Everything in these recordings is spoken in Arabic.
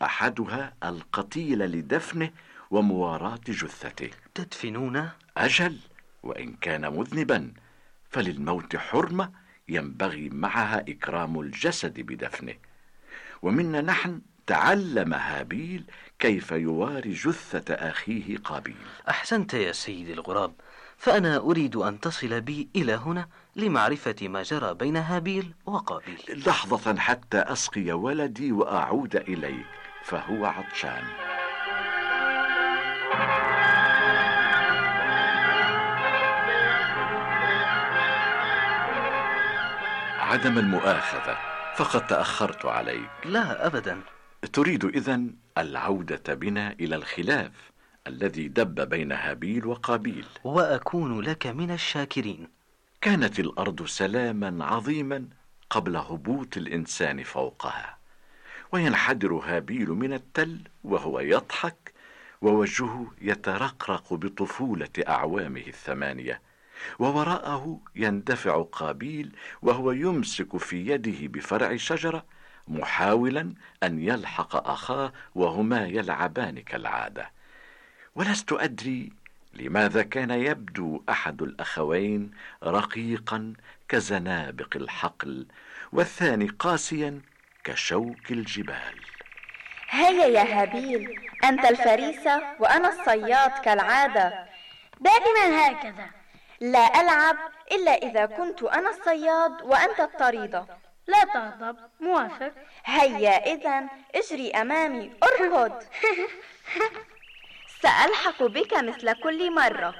أحدها القتيل لدفنه ومواراة جثته. تدفنونه؟ أجل، وإن كان مذنبا فللموت حرمة ينبغي معها إكرام الجسد بدفنه. ومنا نحن تعلم هابيل كيف يواري جثة أخيه قابيل. أحسنت يا سيدي الغراب، فأنا أريد أن تصل بي إلى هنا لمعرفة ما جرى بين هابيل وقابيل. لحظة حتى أسقي ولدي وأعود إليك، فهو عطشان. عدم المؤاخذة، فقد تأخرت عليك. لا أبدا. تريد إذن العودة بنا إلى الخلاف الذي دب بين هابيل وقابيل. وأكون لك من الشاكرين. كانت الأرض سلاما عظيما قبل هبوط الإنسان فوقها، وينحدر هابيل من التل وهو يضحك ووجهه يترقرق بطفولة أعوامه 8، ووراءه يندفع قابيل وهو يمسك في يده بفرع شجرة محاولا أن يلحق أخاه وهما يلعبان كالعادة. ولست أدري لماذا كان يبدو أحد الأخوين رقيقا كزنابق الحقل، والثاني قاسيا كشوك الجبال. هيا يا هابيل، أنت الفريسة وأنا الصياد كالعادة. دائما هكذا. لا ألعب إلا إذا كنت أنا الصياد وأنت الطريدة. لا تغضب. موافق. هيا إذن اجري أمامي، اركض. سألحق بك مثل كل مرة.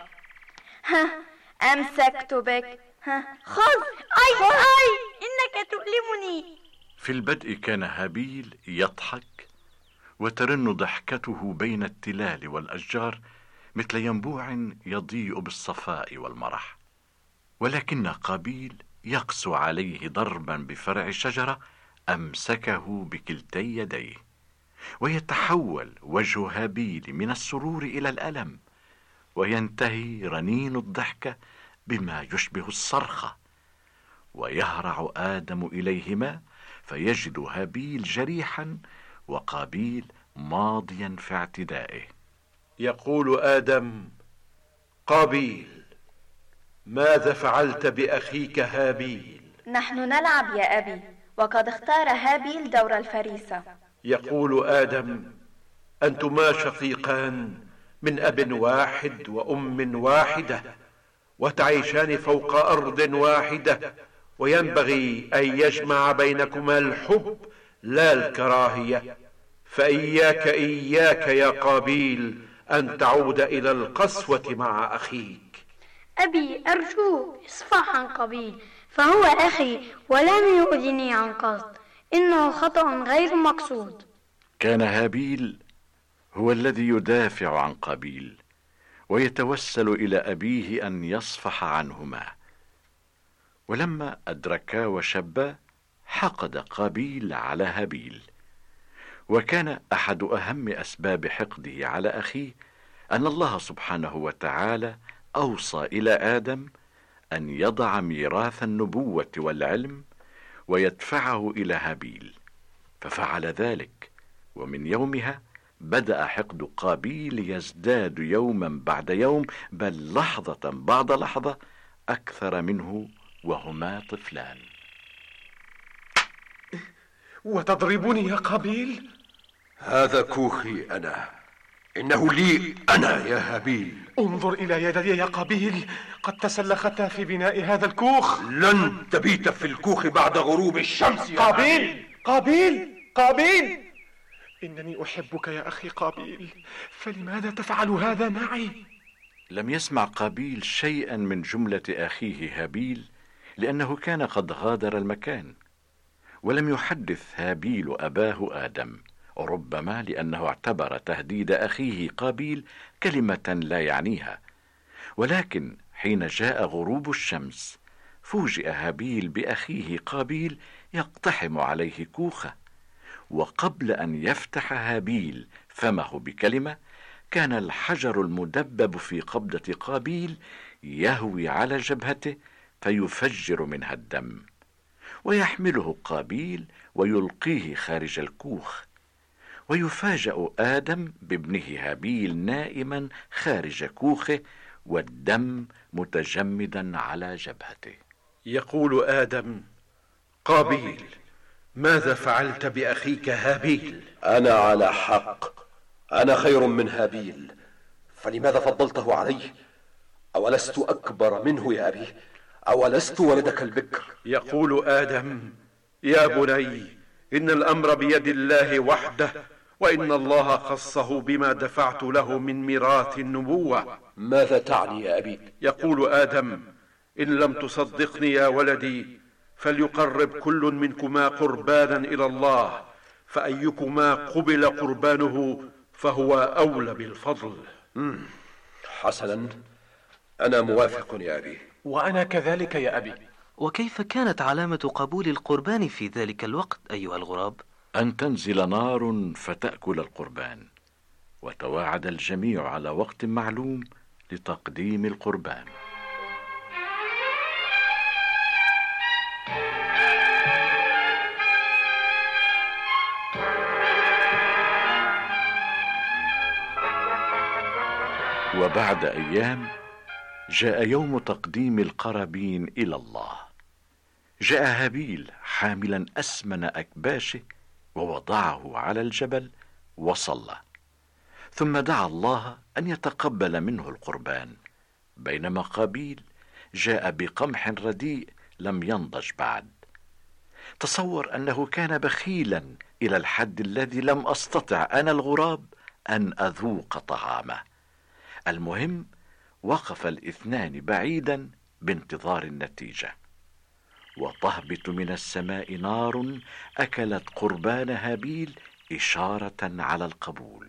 أمسكت بك. خذ. أي إنك تؤلمني. في البدء كان هابيل يضحك وترن ضحكته بين التلال والأشجار مثل ينبوع يضيء بالصفاء والمرح، ولكن قابيل يقسو عليه ضربا بفرع شجرة أمسكه بكلتي يديه، ويتحول وجه هابيل من السرور إلى الألم، وينتهي رنين الضحكة بما يشبه الصرخة، ويهرع آدم إليهما فيجد هابيل جريحا وقابيل ماضيا في اعتدائه. يقول آدم: قابيل، ماذا فعلت بأخيك هابيل؟ نحن نلعب يا أبي، وقد اختار هابيل دور الفريسة. يقول آدم: أنتما شقيقان من أب واحد وأم واحدة، وتعيشان فوق أرض واحدة، وينبغي أن يجمع بينكما الحب لا الكراهية. فإياك يا قابيل أن تعود إلى القسوة مع أخيك. أبي أرجوك اصفح عن قابيل، فهو أخي ولم يؤذني عن قصد، إنه خطأ غير مقصود. كان هابيل هو الذي يدافع عن قابيل ويتوسل إلى أبيه أن يصفح عنهما، ولما أدركا وشبا حقد قابيل على هابيل. وكان أحد أهم أسباب حقده على أخيه أن الله سبحانه وتعالى أوصى إلى آدم أن يضع ميراث النبوة والعلم ويدفعه إلى هابيل، ففعل ذلك، ومن يومها بدأ حقد قابيل يزداد يوما بعد يوم، بل لحظة بعد لحظة أكثر منه وهما طفلان. وتضربني يا قابيل؟ هذا كوخي أنا، إنه لي أنا يا هابيل. انظر إلى يدي يا قابيل، قد تسلختا في بناء هذا الكوخ. لن تبيت في الكوخ بعد غروب الشمس يا قابيل. قابيل قابيل، إنني أحبك يا أخي قابيل، فلماذا تفعل هذا معي؟ لم يسمع قابيل شيئا من جملة أخيه هابيل، لأنه كان قد غادر المكان، ولم يحدث هابيل أباه آدم، ربما لأنه اعتبر تهديد أخيه قابيل كلمة لا يعنيها. ولكن حين جاء غروب الشمس فوجئ هابيل بأخيه قابيل يقتحم عليه كوخه، وقبل أن يفتح هابيل فمه بكلمة كان الحجر المدبب في قبضة قابيل يهوي على جبهته فيفجر منها الدم، ويحمله قابيل ويلقيه خارج الكوخ. ويفاجأ آدم بابنه هابيل نائما خارج كوخه والدم متجمدا على جبهته. يقول آدم: قابيل، ماذا فعلت بأخيك هابيل؟ أنا على حق، أنا خير من هابيل، فلماذا فضلته علي؟ أولست أكبر منه يا أبي؟ أولست ولدك البكر؟ يقول آدم: يا بني، إن الأمر بيد الله وحده، وإن الله خصه بما دفعت له من ميراث النبوة. ماذا تعني يا أبي؟ يقول آدم: إن لم تصدقني يا ولدي، فليقرب كل منكما قربانا إلى الله، فأيكما قبل قربانه فهو أولى بالفضل. حسنا، أنا موافق يا أبي. وأنا كذلك يا أبي. وكيف كانت علامة قبول القربان في ذلك الوقت أيها الغراب؟ أن تنزل نار فتأكل القربان، وتواعد الجميع على وقت معلوم لتقديم القربان. وبعد أيام جاء يوم تقديم القرابين إلى الله. جاء هابيل حاملا أسمن أكباشه ووضعه على الجبل وصلى، ثم دعا الله أن يتقبل منه القربان، بينما قابيل جاء بقمح رديء لم ينضج بعد. تصور أنه كان بخيلا إلى الحد الذي لم أستطع أنا الغراب أن أذوق طعامه. المهم، وقف الاثنان بعيدا بانتظار النتيجة، وتهبط من السماء نار أكلت قربان هابيل إشارة على القبول.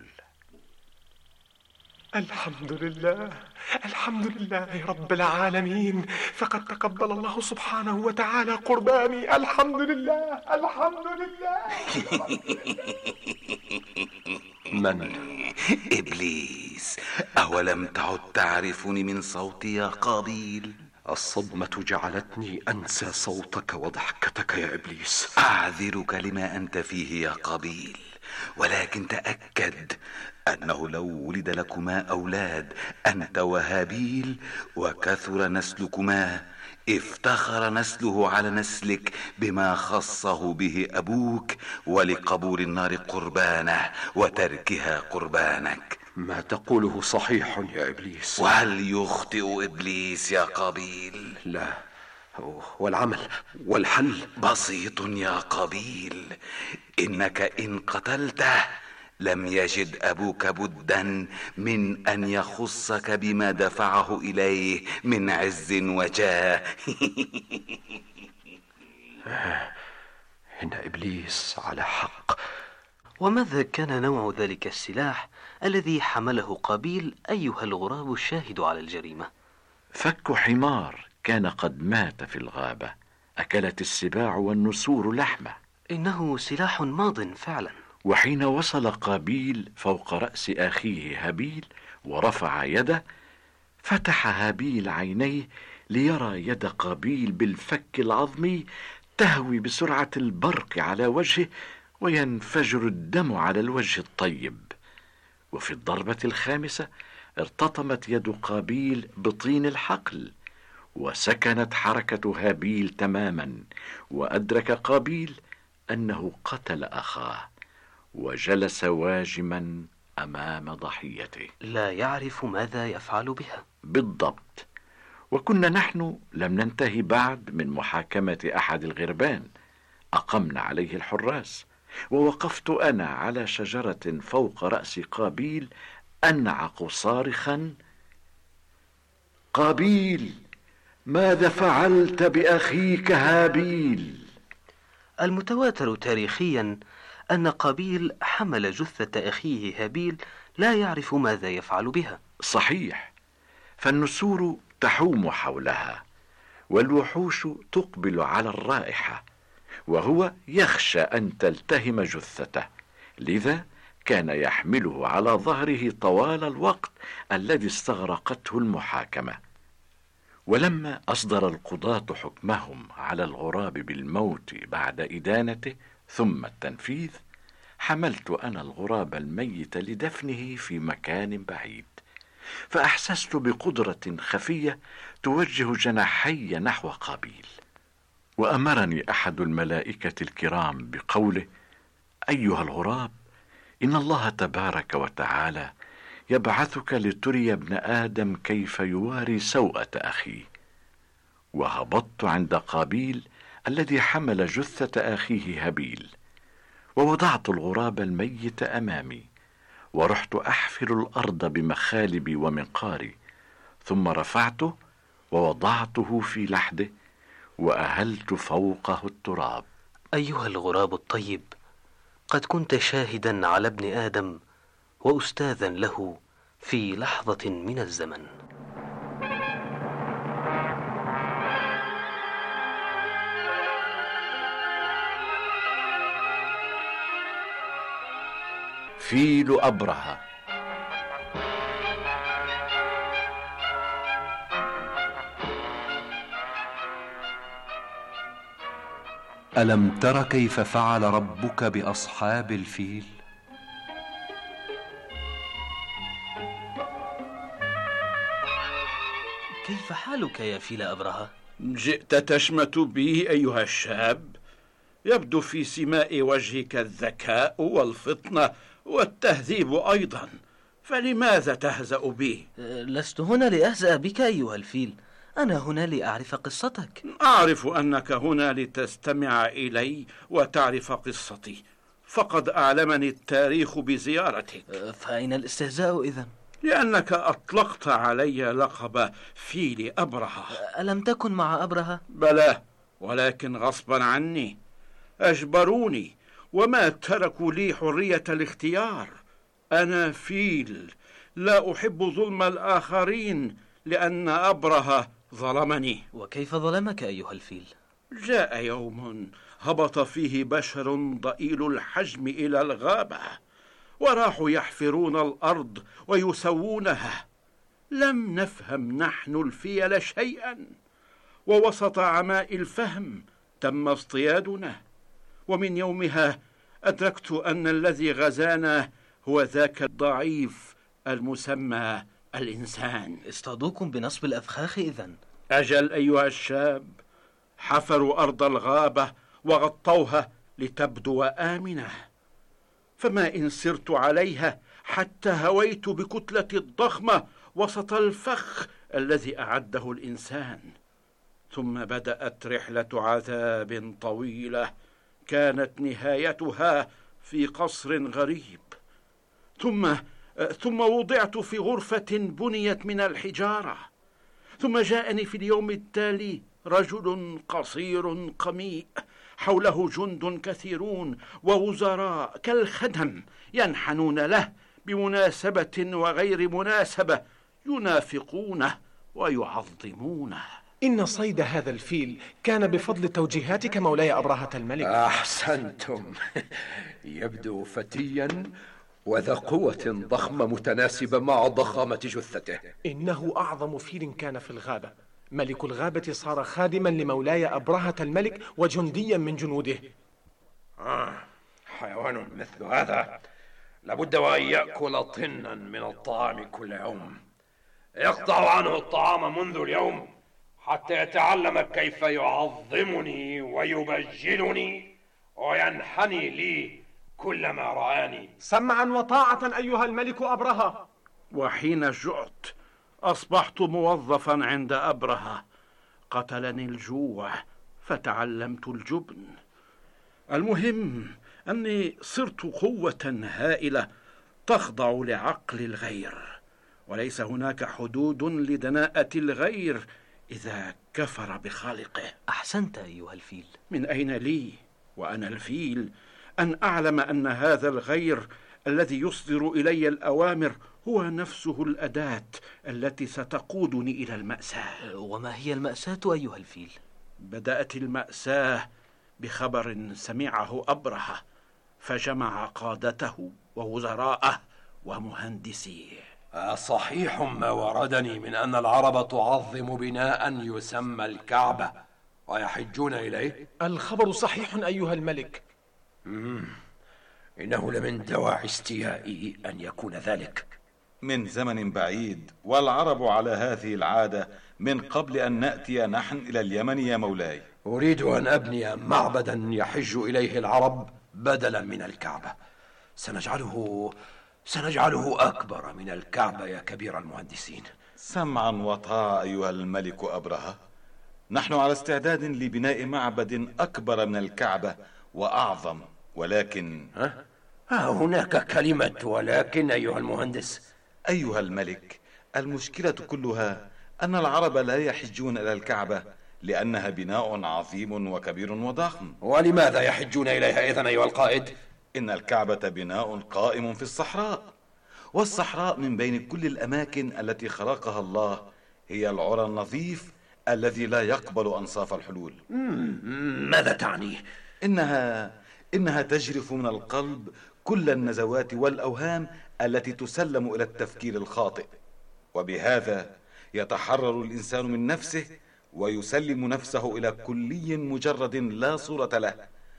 الحمد لله، الحمد لله رب العالمين، فقد تقبل الله سبحانه وتعالى قرباني. الحمد لله، الحمد لله. من؟ إبليس، أولم تعد تعرفني من صوتي يا قابيل؟ الصدمة جعلتني أنسى صوتك وضحكتك يا إبليس. أعذرك لما أنت فيه يا قابيل، ولكن تأكد أنه لو ولد لكما أولاد أنت وهابيل وكثر نسلكما، افتخر نسله على نسلك بما خصه به أبوك، ولقبول النار قربانه وتركها قربانك. ما تقوله صحيح يا إبليس. وهل يخطئ إبليس يا قابيل؟ لا، والعمل والحل بسيط يا قابيل. إنك إن قتلته لم يجد أبوك بدا من أن يخصك بما دفعه إليه من عز وجاه. إن إبليس على حق. وماذا كان نوع ذلك السلاح الذي حمله قابيل أيها الغراب الشاهد على الجريمة؟ فك حمار كان قد مات في الغابة، أكلت السباع والنسور لحمه. إنه سلاح ماض فعلا. وحين وصل قابيل فوق رأس أخيه هابيل ورفع يده، فتح هابيل عينيه ليرى يد قابيل بالفك العظمي تهوي بسرعة البرق على وجهه، وينفجر الدم على الوجه الطيب. وفي الضربة الخامسة ارتطمت يد قابيل بطين الحقل، وسكنت حركة هابيل تماما، وأدرك قابيل أنه قتل أخاه، وجلس واجما أمام ضحيته لا يعرف ماذا يفعل بها. بالضبط. وكنا نحن لم ننتهي بعد من محاكمة أحد الغربان. أقمنا عليه الحراس، ووقفت أنا على شجرة فوق رأس قابيل أنعق صارخا: قابيل، ماذا فعلت بأخيك هابيل؟ المتواتر تاريخيا أن قابيل حمل جثة أخيه هابيل لا يعرف ماذا يفعل بها. صحيح، فالنسور تحوم حولها، والوحوش تقبل على الرائحة، وهو يخشى أن تلتهم جثته، لذا كان يحمله على ظهره طوال الوقت الذي استغرقته المحاكمة. ولما أصدر القضاة حكمهم على الغراب بالموت بعد إدانته ثم التنفيذ، حملت أنا الغراب الميت لدفنه في مكان بعيد، فأحسست بقدرة خفية توجه جناحي نحو قابيل، وأمرني أحد الملائكة الكرام بقوله: أيها الغراب، إن الله تبارك وتعالى يبعثك لتري ابن آدم كيف يواري سوءة أخيه. وهبطت عند قابيل الذي حمل جثة أخيه هابيل، ووضعت الغراب الميت أمامي، ورحت أحفر الأرض بمخالبي ومنقاري، ثم رفعته ووضعته في لحده، وأهلت فوقه التراب. أيها الغراب الطيب، قد كنت شاهدا على ابن آدم وأستاذا له في لحظة من الزمن. فيل أبرهة. ألم تر كيف فعل ربك بأصحاب الفيل؟ كيف حالك يا فيل أبرهة؟ جئت تشمت بي أيها الشاب؟ يبدو في سماء وجهك الذكاء والفطنة والتهذيب أيضا، فلماذا تهزأ بي؟ لست هنا لأهزأ بك أيها الفيل، أنا هنا لأعرف قصتك. أعرف أنك هنا لتستمع إلي وتعرف قصتي، فقد أعلمني التاريخ بزيارتك. فأين الاستهزاء إذن؟ لأنك أطلقت علي لقب فيل أبرهة. ألم تكن مع أبرهة؟ بلى، ولكن غصبا عني، أجبروني وما تركوا لي حرية الاختيار. أنا فيل، لا أحب ظلم الآخرين، لأن أبرهة ظلمني. وكيف ظلمك أيها الفيل؟ جاء يوم هبط فيه بشر ضئيل الحجم إلى الغابة، وراحوا يحفرون الأرض ويسوونها. لم نفهم نحن الفيل شيئا، ووسط عماء الفهم تم اصطيادنا، ومن يومها أدركت أن الذي غزانا هو ذاك الضعيف المسمى الإنسان. اصطادوكم بنصب الأفخاخ إذن؟ أجل أيها الشاب، حفروا أرض الغابة وغطوها لتبدو آمنة، فما إن سرت عليها حتى هويت بكتلة الضخمة وسط الفخ الذي أعده الإنسان. ثم بدأت رحلة عذاب طويلة كانت نهايتها في قصر غريب. ثم وضعت في غرفة بنيت من الحجارة. ثم جاءني في اليوم التالي رجل قصير قميء، حوله جند كثيرون ووزراء كالخدم ينحنون له بمناسبة وغير مناسبة، ينافقونه ويعظمونه. إن صيد هذا الفيل كان بفضل توجيهاتك مولاي أبرهة الملك. أحسنتم. يبدو فتيا وذا قوة ضخمة متناسبة مع ضخامة جثته. إنه أعظم فيل كان في الغابة. ملك الغابة صار خادما لمولاي أبرهة الملك وجنديا من جنوده. حيوان مثل هذا لابد وأن يأكل طنا من الطعام كل يوم. يقطع عنه الطعام منذ اليوم حتى يتعلم كيف يعظمني ويبجلني وينحني لي كلما رآني. سمعا وطاعة أيها الملك أبرهة. وحين جعت أصبحت موظفا عند أبرهة. قتلني الجوع فتعلمت الجبن. المهم أني صرت قوة هائلة تخضع لعقل الغير، وليس هناك حدود لدناءة الغير إذا كفر بخالقه. أحسنت أيها الفيل. من أين لي وأنا الفيل أن أعلم أن هذا الغير الذي يصدر إلي الأوامر هو نفسه الأداة التي ستقودني إلى المأساة؟ وما هي المأساة أيها الفيل؟ بدأت المأساة بخبر سمعه أبرهة، فجمع قادته ووزراءه ومهندسيه. صحيح ما وردني من أن العرب تعظم بناء يسمى الكعبة ويحجون إليه؟ الخبر صحيح أيها الملك. إنه لمن دواعي استيائي أن يكون ذلك. من زمن بعيد والعرب على هذه العادة من قبل أن نأتي نحن إلى اليمن يا مولاي. أريد أن أبني معبدا يحج إليه العرب بدلا من الكعبة. سنجعله أكبر من الكعبة يا كبير المهندسين. سمعا وطاعة أيها الملك أبرهة. نحن على استعداد لبناء معبد أكبر من الكعبة وأعظم، ولكن هناك كلمة ولكن أيها المهندس. أيها الملك، المشكلة كلها أن العرب لا يحجون إلى الكعبة لأنها بناء عظيم وكبير وضخم. ولماذا يحجون إليها إذن أيها القائد؟ إن الكعبة بناء قائم في الصحراء، والصحراء من بين كل الأماكن التي خلقها الله هي العرى النظيف الذي لا يقبل أنصاف الحلول. ماذا تعني؟ إنها تجرف من القلب كل النزوات والأوهام التي تسلم إلى التفكير الخاطئ، وبهذا يتحرر الإنسان من نفسه ويسلم نفسه إلى كلي مجرد لا صورة له،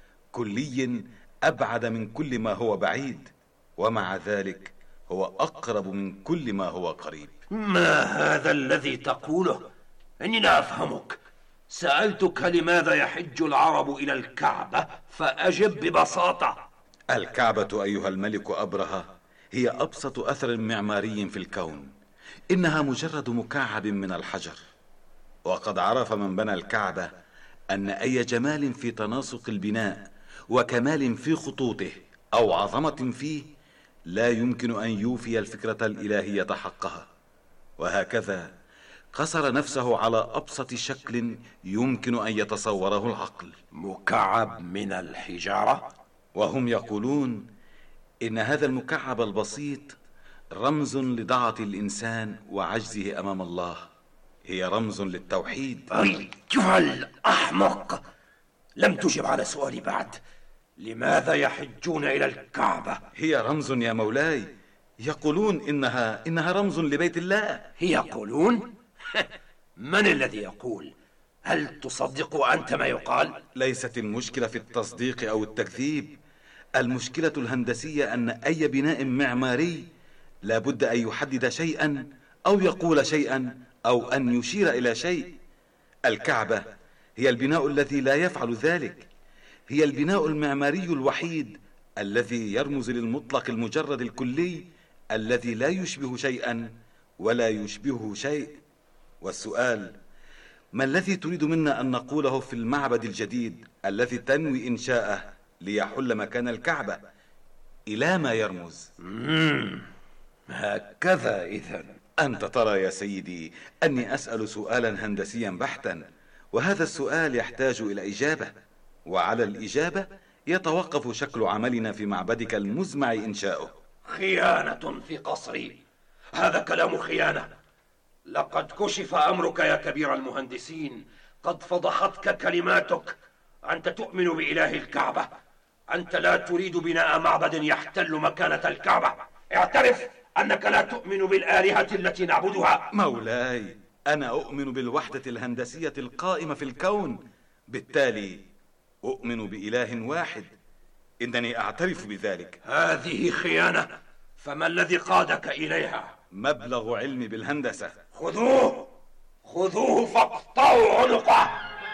كلي أبعد من كل ما هو بعيد، ومع ذلك هو أقرب من كل ما هو قريب. ما هذا الذي تقوله؟ إني لا أفهمك. سألتك لماذا يحج العرب إلى الكعبة فأجب ببساطة. الكعبة أيها الملك أبرهة هي أبسط أثر معماري في الكون، إنها مجرد مكعب من الحجر، وقد عرف من بنى الكعبة أن أي جمال في تناسق البناء وكمال في خطوطه أو عظمة فيه لا يمكن أن يوفي الفكرة الإلهية حقها، وهكذا قصر نفسه على أبسط شكل يمكن أن يتصوره العقل. مكعب من الحجارة؟ وهم يقولون إن هذا المكعب البسيط رمز لضعة الإنسان وعجزه أمام الله، هي رمز للتوحيد. أيها الأحمق، لم تجب على سؤالي بعد. لماذا يحجون إلى الكعبة؟ هي رمز يا مولاي، يقولون إنها رمز لبيت الله. يقولون؟ من الذي يقول؟ هل تصدق أنت ما يقال؟ ليست المشكلة في التصديق أو التكذيب، المشكلة الهندسية أن أي بناء معماري لا بد أن يحدد شيئا أو يقول شيئا أو أن يشير إلى شيء. الكعبة هي البناء الذي لا يفعل ذلك، هي البناء المعماري الوحيد الذي يرمز للمطلق المجرد الكلي الذي لا يشبه شيئا ولا يشبهه شيء. والسؤال: ما الذي تريد منا أن نقوله في المعبد الجديد الذي تنوي إنشاءه ليحل مكان الكعبة؟ إلى ما يرمز؟ هكذا إذن. أنت ترى يا سيدي أني أسأل سؤالا هندسيا بحتا، وهذا السؤال يحتاج إلى إجابة، وعلى الإجابة يتوقف شكل عملنا في معبدك المزمع إنشاؤه. خيانة في قصري، هذا كلام خيانة. لقد كشف أمرك يا كبير المهندسين، قد فضحتك كلماتك. أنت تؤمن بإله الكعبة، أنت لا تريد بناء معبد يحتل مكانة الكعبة. اعترف أنك لا تؤمن بالآلهة التي نعبدها. مولاي، أنا أؤمن بالوحدة الهندسية القائمة في الكون، بالتالي أؤمن بإله واحد، إنني أعترف بذلك. هذه خيانة، فما الذي قادك إليها؟ مبلغ علمي بالهندسة. خذوه فاقطعوا عنقه.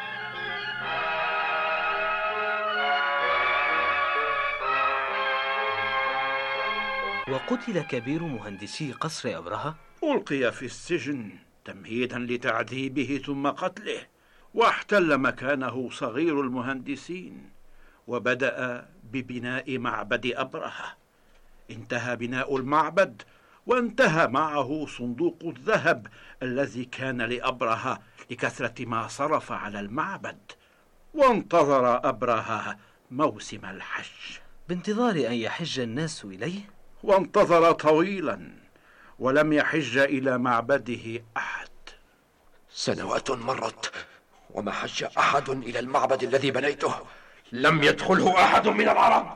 وقتل كبير مهندسي قصر أبرهة؟ ألقي في السجن تمهيدا لتعذيبه ثم قتله، واحتل مكانه صغير المهندسين وبدأ ببناء معبد أبرهة. انتهى بناء المعبد وانتهى معه صندوق الذهب الذي كان لأبرهة لكثرة ما صرف على المعبد، وانتظر أبرهة موسم الحج بانتظار أن يحج الناس إليه، وانتظر طويلا ولم يحج إلى معبده أحد. سنوات مرت وما حج أحد إلى المعبد الذي بنيته، لم يدخله أحد من العرب.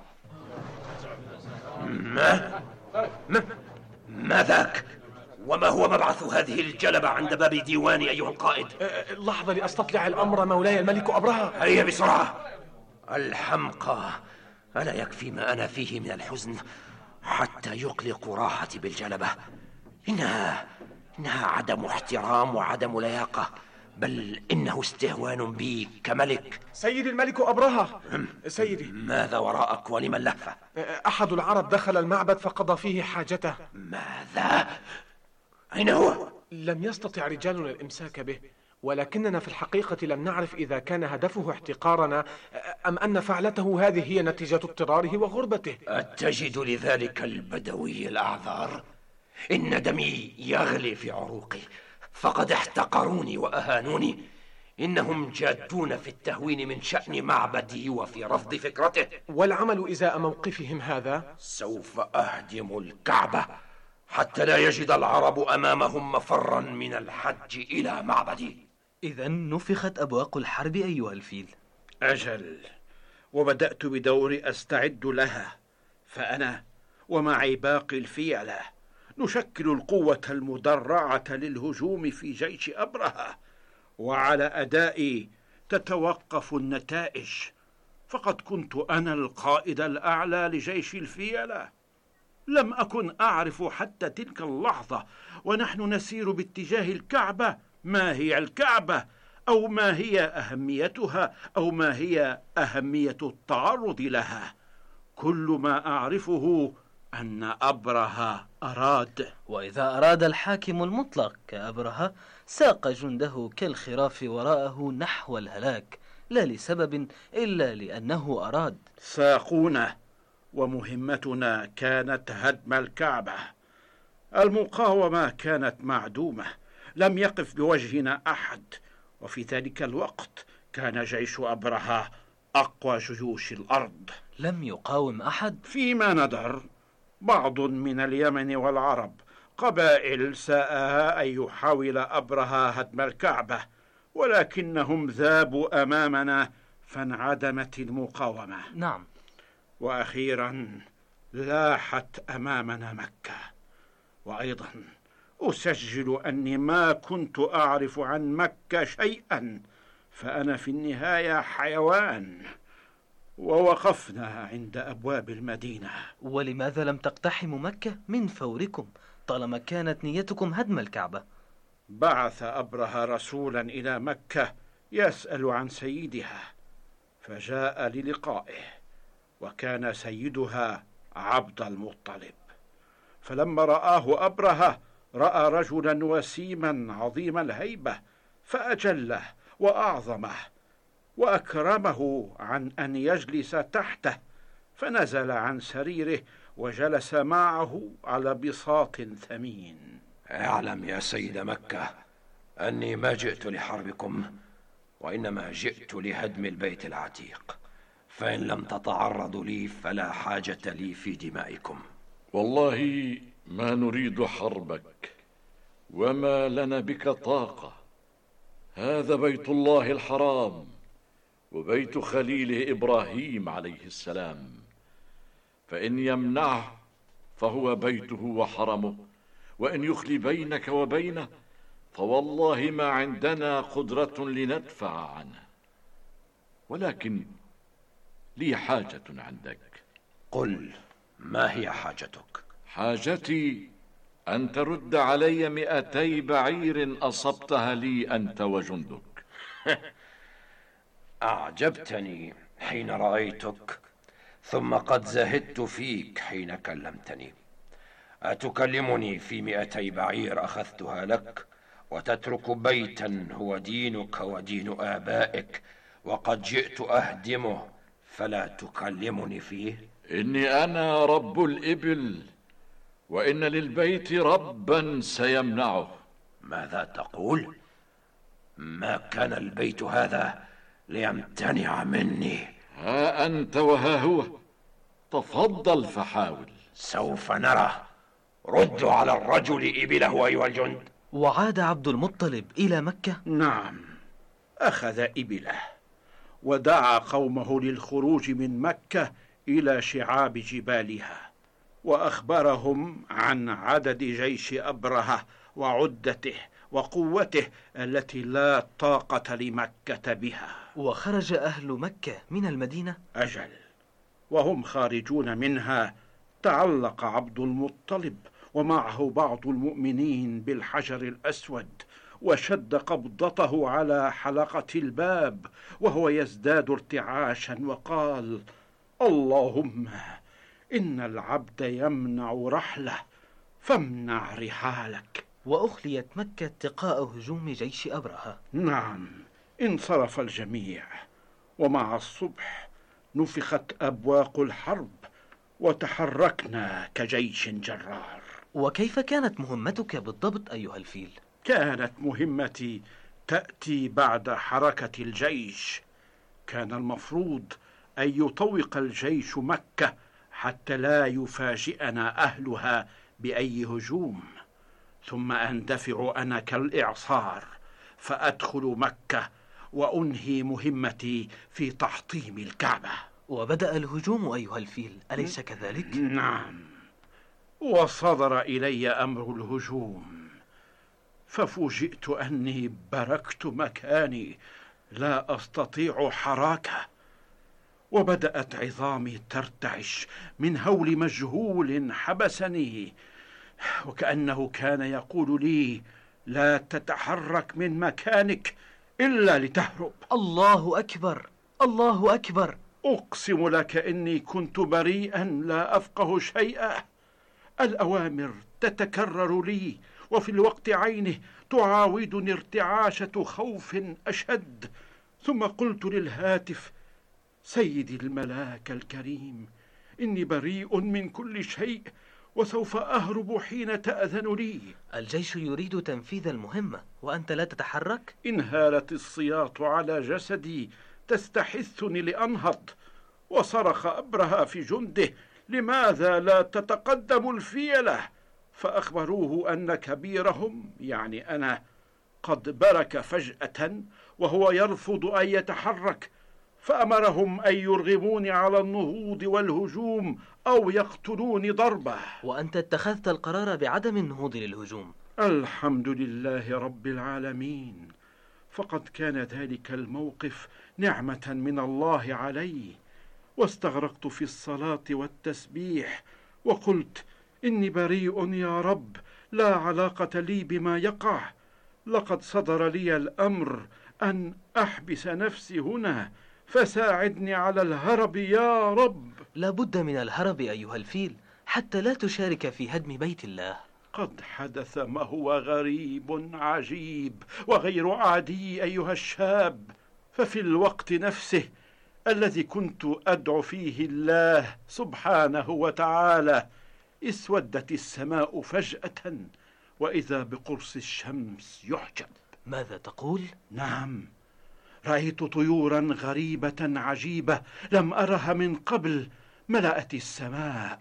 ما ذاك؟ وما هو مبعث هذه الجلبة عند باب ديواني أيها القائد؟ لحظة لأستطلع الأمر مولاي الملك أبرهة. هيا بسرعة. الحمقى ألا يكفي ما أنا فيه من الحزن حتى يقلق راحتي بالجلبة؟ إنها عدم احترام وعدم لياقة، بل إنه استهوان بي كملك. سيدي الملك أبرهة. سيدي، ماذا وراءك ولمن لهفة؟ أحد العرب دخل المعبد فقضى فيه حاجته. ماذا؟ أين هو؟ لم يستطع رجالنا الإمساك به، ولكننا في الحقيقة لم نعرف إذا كان هدفه احتقارنا أم أن فعلته هذه هي نتيجة اضطراره وغربته. أتجد لذلك البدوي الأعذار؟ إن دمي يغلي في عروقي، فقد احتقروني وأهانوني. إنهم جادون في التهوين من شأن معبدي وفي رفض فكرته. والعمل إزاء موقفهم هذا؟ سوف أهدم الكعبة حتى لا يجد العرب أمامهم مفرا من الحج إلى معبدي. إذن نفخت أبواق الحرب أيها الفيل. أجل، وبدأت بدوري أستعد لها، فأنا ومعي باقي الفيلة نشكل القوة المدرعة للهجوم في جيش أبرهة، وعلى أدائي تتوقف النتائج، فقد كنت أنا القائد الأعلى لجيش الفيلة. لم أكن أعرف حتى تلك اللحظة ونحن نسير باتجاه الكعبة ما هي الكعبة، أو ما هي أهميتها، أو ما هي أهمية التعرض لها. كل ما أعرفه أن أبرهة أراد، وإذا أراد الحاكم المطلق كأبرهة ساق جنده كالخراف وراءه نحو الهلاك، لا لسبب إلا لأنه أراد. ساقونا ومهمتنا كانت هدم الكعبة. المقاومة كانت معدومة، لم يقف بوجهنا أحد، وفي ذلك الوقت كان جيش أبرهة أقوى جيوش الأرض. لم يقاوم أحد؟ فيما ندر بعض من اليمن والعرب، قبائل ساءها أن يحاول أبرهة هدم الكعبة، ولكنهم ذابوا أمامنا فانعدمت المقاومة. نعم. وأخيرا لاحت أمامنا مكة. وأيضا أسجل أني ما كنت أعرف عن مكة شيئا، فأنا في النهاية حيوان. ووقفنا عند أبواب المدينة. ولماذا لم تقتحموا مكة من فوركم طالما كانت نيتكم هدم الكعبة؟ بعث أبرهة رسولا إلى مكة يسأل عن سيدها، فجاء للقائه، وكان سيدها عبد المطلب. فلما رآه أبرهة رأى رجلا وسيما عظيم الهيبة، فأجله وأعظمه وأكرمه عن أن يجلس تحته، فنزل عن سريره وجلس معه على بساط ثمين. اعلم يا سيد مكة أني ما جئت لحربكم، وإنما جئت لهدم البيت العتيق، فإن لم تتعرضوا لي فلا حاجة لي في دمائكم. والله ما نريد حربك، وما لنا بك طاقة. هذا بيت الله الحرام وبيت خليله إبراهيم عليه السلام، فإن يمنعه فهو بيته وحرمه، وإن يخلي بينك وبينه فوالله ما عندنا قدرة لندفع عنه. ولكن لي حاجة عندك. قل، ما هي حاجتك؟ حاجتي أن ترد علي 200 بعير أصبتها لي أنت وجندك. أعجبتني حين رأيتك، ثم قد زهدت فيك حين كلمتني. أتكلمني في 200 بعير أخذتها لك، وتترك بيتا هو دينك ودين آبائك، وقد جئت أهدمه فلا تكلمني فيه؟ إني أنا رب الإبل، وإن للبيت ربا سيمنعه. ماذا تقول؟ ما كان البيت هذا ليمتنع مني. ها أنت وها هو، تفضل فحاول. سوف نرى. ردوا على الرجل إبله أيها الجند. وعاد عبد المطلب إلى مكة؟ نعم، أخذ إبله ودعا قومه للخروج من مكة إلى شعاب جبالها، وأخبرهم عن عدد جيش أبرهة وعدته وقوته التي لا طاقة لمكة بها. وخرج أهل مكة من المدينة؟ أجل، وهم خارجون منها تعلق عبد المطلب ومعه بعض المؤمنين بالحجر الأسود، وشد قبضته على حلقة الباب وهو يزداد ارتعاشا وقال: اللهم إن العبد يمنع رحله فامنع رحالك. وأخليت مكة اتقاء هجوم جيش أبرهة. نعم، انصرف الجميع، ومع الصبح نفخت أبواق الحرب وتحركنا كجيش جرار. وكيف كانت مهمتك بالضبط أيها الفيل؟ كانت مهمتي تأتي بعد حركة الجيش. كان المفروض أن يطوق الجيش مكة حتى لا يفاجئنا أهلها بأي هجوم، ثم أندفع أنا كالإعصار فأدخل مكة وأنهي مهمتي في تحطيم الكعبة. وبدأ الهجوم أيها الفيل، أليس كذلك؟ نعم، وصدر إلي أمر الهجوم، ففوجئت أني بركت مكاني لا أستطيع حراكه، وبدأت عظامي ترتعش من هول مجهول حبسني، وكأنه كان يقول لي: لا تتحرك من مكانك إلا لتهرب. الله أكبر، الله أكبر. أقسم لك إني كنت بريئا لا أفقه شيئا. الأوامر تتكرر لي، وفي الوقت عينه تعاودني ارتعاشة خوف أشد. ثم قلت للهاتف: سيدي الملاك الكريم، إني بريء من كل شيء، وسوف أهرب حين تأذن لي. الجيش يريد تنفيذ المهمة وأنت لا تتحرك؟ انهالت السياط على جسدي تستحثني لأنهض، وصرخ أبرهة في جنده: لماذا لا تتقدم الفيلة؟ فأخبروه أن كبيرهم يعني أنا قد برك فجأة وهو يرفض أن يتحرك، فأمرهم أن يرغموني على النهوض والهجوم أو يقتلوني ضربة. وأنت اتخذت القرار بعدم النهوض للهجوم. الحمد لله رب العالمين، فقد كان ذلك الموقف نعمة من الله علي. واستغرقت في الصلاة والتسبيح وقلت: إني بريء يا رب، لا علاقة لي بما يقع. لقد صدر لي الأمر أن أحبس نفسي هنا، فساعدني على الهرب يا رب. لا بد من الهرب أيها الفيل حتى لا تشارك في هدم بيت الله. قد حدث ما هو غريب عجيب وغير عادي أيها الشاب. ففي الوقت نفسه الذي كنت أدعو فيه الله سبحانه وتعالى اسودت السماء فجأة، وإذا بقرص الشمس يحجب. ماذا تقول؟ نعم، رأيت طيورا غريبة عجيبة لم أرها من قبل ملأت السماء.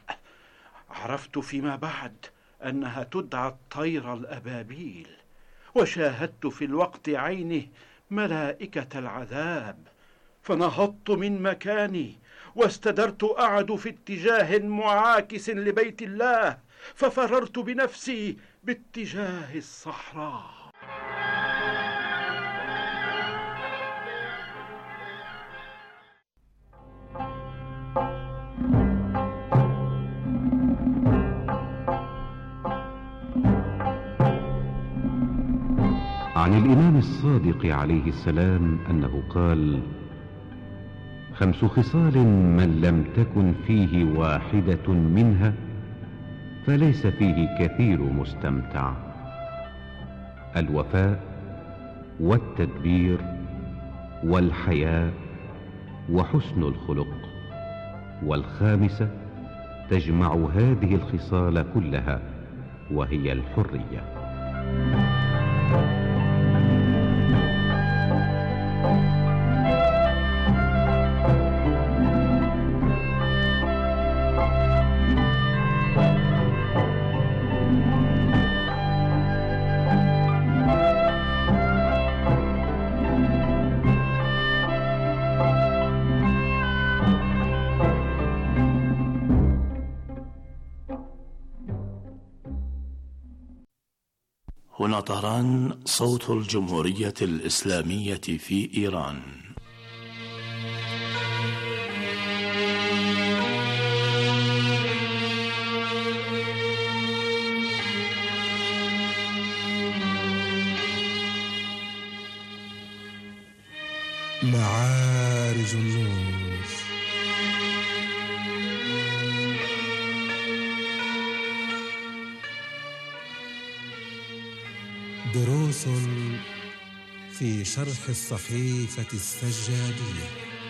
عرفت فيما بعد أنها تدعى الطير الأبابيل، وشاهدت في الوقت عينه ملائكة العذاب، فنهضت من مكاني واستدرت أعد في اتجاه معاكس لبيت الله، ففررت بنفسي باتجاه الصحراء. عن الإمام الصادق عليه السلام أنه قال: 5 خصال من لم تكن فيه واحدة منها فليس فيه كثير مستمتع: الوفاء والتدبير والحياء وحسن الخلق. والخامسة تجمع هذه الخصال كلها وهي الحرية. هنا طهران، صوت الجمهورية الإسلامية في إيران. معارج النور. دروس في شرح الصحيفة السجادية.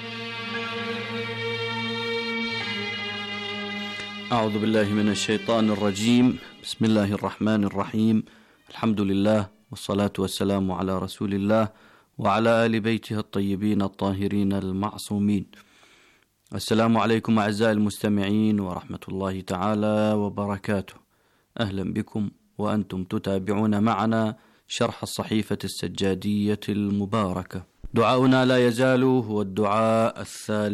أعوذ بالله من الشيطان الرجيم. بسم الله الرحمن الرحيم. الحمد لله والصلاة والسلام على رسول الله وعلى آل بيته الطيبين الطاهرين المعصومين. السلام عليكم أعزائي المستمعين ورحمة الله تعالى وبركاته. أهلا بكم وأنتم تتابعون معنا شرح الصحيفة السجادية المباركة. دعاؤنا لا يزال هو الدعاء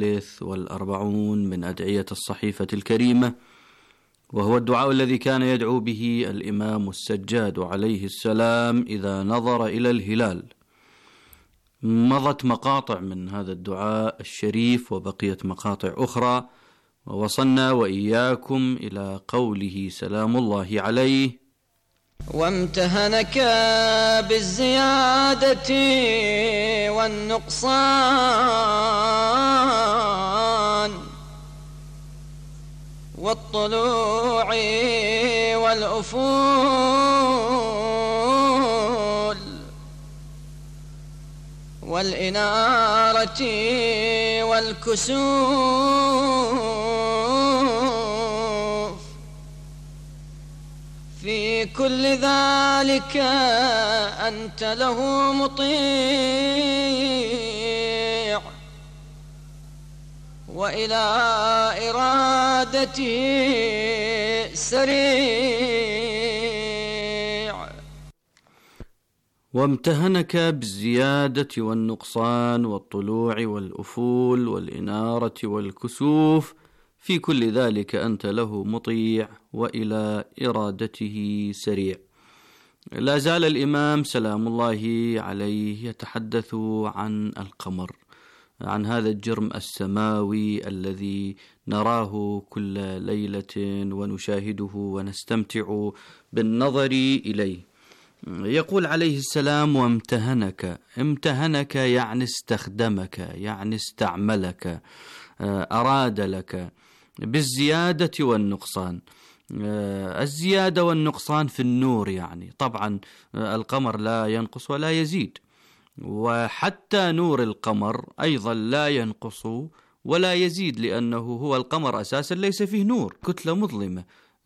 43 من أدعية الصحيفة الكريمة، وهو الدعاء الذي كان يدعو به الإمام السجاد عليه السلام إذا نظر إلى الهلال. مضت مقاطع من هذا الدعاء الشريف وبقيت مقاطع أخرى، ووصلنا وإياكم إلى قوله سلام الله عليه: وامتهنك بالزيادة والنقصان والطلوع والأفول والإنارة والكسوف، في كل ذلك أنت له مطيع، وإلى إرادته سريع. وامتهنك بالزيادة والنقصان والطلوع والأفول والإنارة والكسوف، في كل ذلك أنت له مطيع وإلى إرادته سريع. لا زال الإمام سلام الله عليه يتحدث عن القمر، عن هذا الجرم السماوي الذي نراه كل ليلة ونشاهده ونستمتع بالنظر إليه. يقول عليه السلام: وامتهنك. امتهنك يعني استخدمك، يعني استعملك، أراد لك بالزيادة والنقصان. الزيادة والنقصان في النور، يعني طبعا القمر لا ينقص ولا يزيد، وحتى نور القمر أيضا لا ينقص ولا يزيد، لأنه هو القمر أساسا ليس فيه نور، كتلة مظلمة،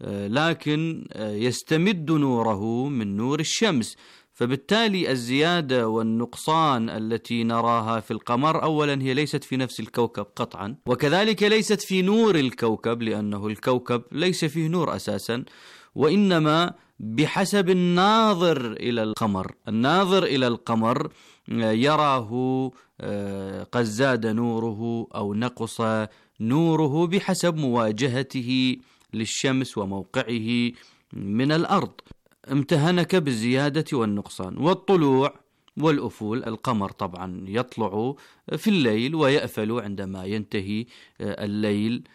لكن يستمد نوره من نور الشمس. فبالتالي الزيادة والنقصان التي نراها في القمر أولا هي ليست في نفس الكوكب قطعا، وكذلك ليست في نور الكوكب، لأنه الكوكب ليس فيه نور أساسا، وإنما بحسب الناظر إلى القمر. الناظر إلى القمر يراه قد زاد نوره أو نقص نوره بحسب مواجهته للشمس وموقعه من الأرض. امتهنك بالزيادة والنقصان والطلوع والأفول. القمر طبعا يطلع في الليل ويأفل عندما ينتهي الليل.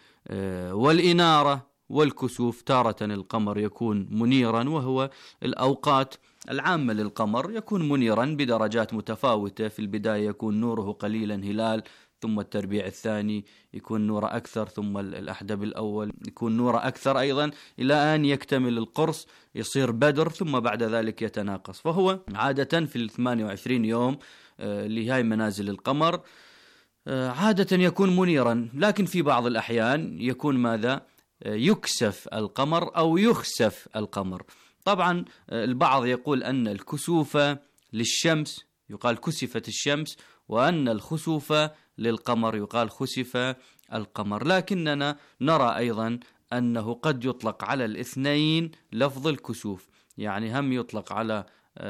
والإنارة والكسوف، تارة القمر يكون منيرا، وهو الأوقات العامة للقمر يكون منيرا بدرجات متفاوتة. في البداية يكون نوره قليلا هلال، ثم التربيع الثاني يكون نور أكثر، ثم الأحدب الأول يكون نور أكثر أيضا، إلى أن يكتمل القرص يصير بدر، ثم بعد ذلك يتناقص. فهو عادة في 28 يوم لهاي منازل القمر عادة يكون منيرا، لكن في بعض الأحيان يكون ماذا؟ يكسف القمر أو يخسف القمر. طبعا البعض يقول أن الكسوف للشمس يقال كسفت الشمس، وأن الخسوف للقمر يقال خسف القمر، لكننا نرى أيضا أنه قد يطلق على الاثنين لفظ الكسوف، يعني هم يطلق على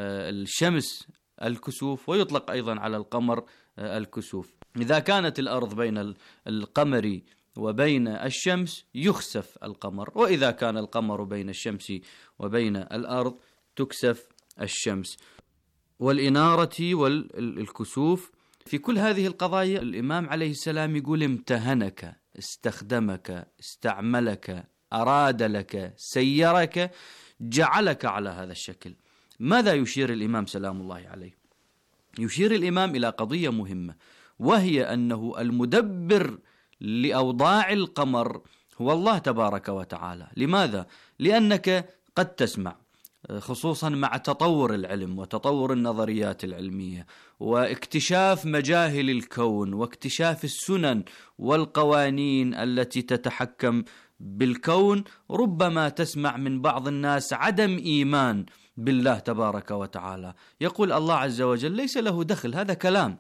الشمس الكسوف ويطلق أيضا على القمر الكسوف. إذا كانت الأرض بين القمر وبين الشمس يخسف القمر، وإذا كان القمر بين الشمس وبين الأرض تكسف الشمس. والإنارة والكسوف، في كل هذه القضايا الإمام عليه السلام يقول امتهنك، استخدمك، استعملك، أراد لك، سيرك، جعلك على هذا الشكل. ماذا يشير الإمام سلام الله عليه؟ يشير الإمام إلى قضية مهمة، وهي أنه المدبر لأوضاع القمر هو الله تبارك وتعالى. لماذا؟ لأنك قد تسمع، خصوصا مع تطور العلم وتطور النظريات العلمية واكتشاف مجاهل الكون واكتشاف السنن والقوانين التي تتحكم بالكون، ربما تسمع من بعض الناس عدم إيمان بالله تبارك وتعالى، يقول الله عز وجل ليس له دخل، هذا كلام،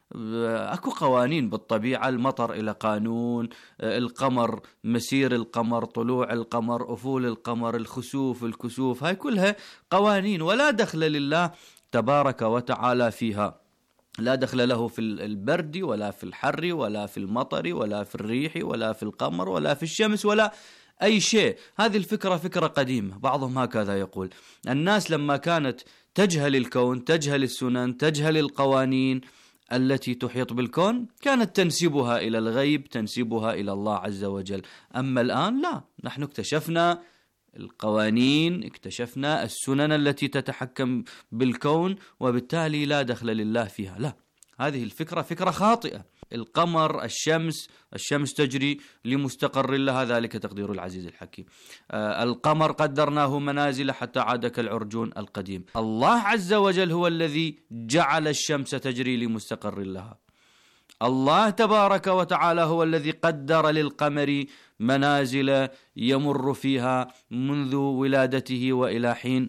أكو قوانين بالطبيعة، المطر إلى قانون، القمر مسير القمر، طلوع القمر، أفول القمر، الخسوف، الكسوف، هاي كلها قوانين ولا دخل لله تبارك وتعالى فيها، لا دخل له في البرد ولا في الحر ولا في المطر ولا في الريح ولا في القمر ولا في الشمس ولا أي شيء. هذه الفكرة فكرة قديمة، بعضهم هكذا يقول. الناس لما كانت تجهل الكون، تجهل السنن، تجهل القوانين التي تحيط بالكون، كانت تنسبها إلى الغيب، تنسبها إلى الله عز وجل. أما الآن لا، نحن اكتشفنا القوانين، اكتشفنا السنن التي تتحكم بالكون، وبالتالي لا دخل لله فيها. لا، هذه الفكرة فكرة خاطئة. القمر، الشمس تجري لمستقر لها، ذلك تقدير العزيز الحكيم. القمر قدرناه منازل حتى عاد كالعرجون القديم. الله عز وجل هو الذي جعل الشمس تجري لمستقر لها. الله تبارك وتعالى هو الذي قدر للقمر منازل يمر فيها منذ ولادته وإلى حين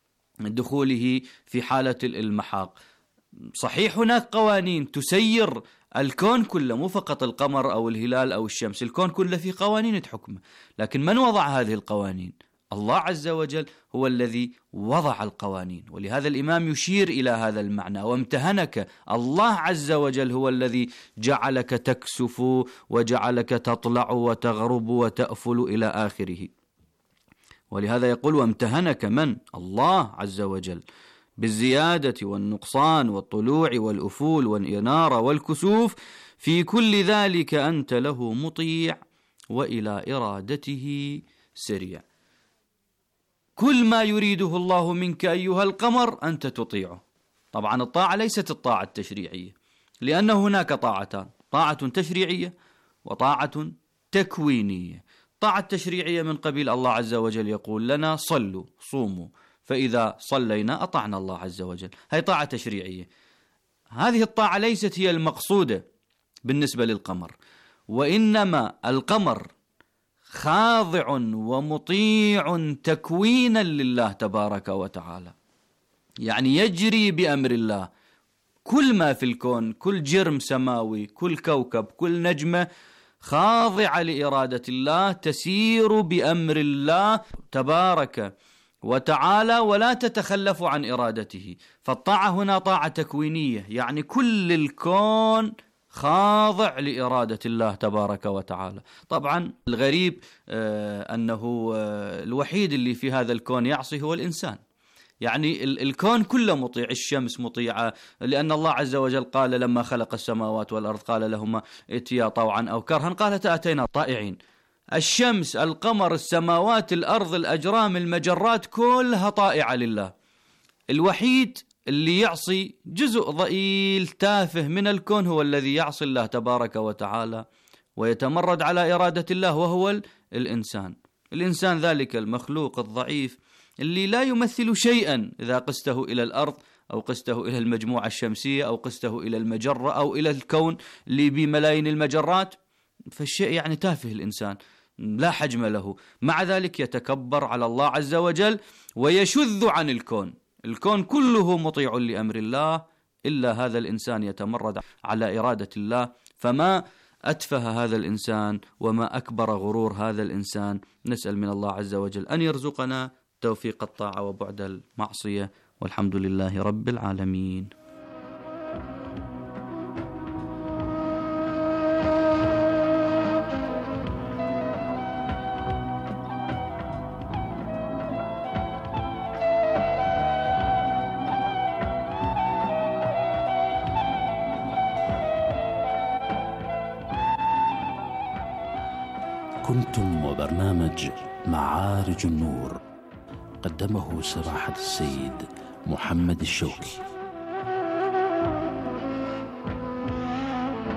دخوله في حالة المحاق. صحيح هناك قوانين تسير الكون كله، مو فقط القمر أو الهلال أو الشمس، الكون كله في قوانين تحكمه، لكن من وضع هذه القوانين؟ الله عز وجل هو الذي وضع القوانين. ولهذا الإمام يشير إلى هذا المعنى: وامتهنك. الله عز وجل هو الذي جعلك تكسف وجعلك تطلع وتغرب وتأفل إلى آخره. ولهذا يقول: وامتهنك من؟ الله عز وجل، بالزيادة والنقصان والطلوع والأفول والإنارة والكسوف، في كل ذلك أنت له مطيع وإلى إرادته سريع. كل ما يريده الله منك أيها القمر أنت تطيعه. طبعا الطاعة ليست الطاعة التشريعية، لأن هناك طاعتان: طاعة تشريعية وطاعة تكوينية. طاعة تشريعية من قبيل الله عز وجل يقول لنا: صلوا صوموا، فإذا صلينا أطعنا الله عز وجل، هي طاعة تشريعية. هذه الطاعة ليست هي المقصودة بالنسبة للقمر، وإنما القمر خاضع ومطيع تكوينا لله تبارك وتعالى، يعني يجري بأمر الله. كل ما في الكون، كل جرم سماوي، كل كوكب، كل نجمة خاضعة لإرادة الله، تسير بأمر الله تبارك وتعالى ولا تتخلف عن إرادته. فالطاعة هنا طاعة تكوينية، يعني كل الكون خاضع لإرادة الله تبارك وتعالى. طبعا الغريب أنه الوحيد اللي في هذا الكون يعصي هو الإنسان. يعني الكون كله مطيع، الشمس مطيعة، لأن الله عز وجل قال لما خلق السماوات والأرض قال لهما ائتيا طوعا أو كرها، قالتا أتينا طائعين. الشمس، القمر، السماوات، الأرض، الأجرام، المجرات كلها طائعة لله. الوحيد اللي يعصي جزء ضئيل تافه من الكون هو الذي يعصي الله تبارك وتعالى ويتمرد على إرادة الله، وهو الإنسان. الإنسان ذلك المخلوق الضعيف اللي لا يمثل شيئا إذا قسته إلى الأرض أو قسته إلى المجموعة الشمسية أو قسته إلى المجرة أو إلى الكون اللي بملايين المجرات، فالشيء يعني تافه الإنسان، لا حجم له. مع ذلك يتكبر على الله عز وجل ويشذ عن الكون. الكون كله مطيع لأمر الله، إلا هذا الإنسان يتمرد على إرادة الله. فما أتفه هذا الإنسان وما أكبر غرور هذا الإنسان. نسأل من الله عز وجل أن يرزقنا توفيق الطاعة وبعد المعصية، والحمد لله رب العالمين. كنتم وبرنامج معارج النور، قدمه سماحة السيد محمد الشوكي.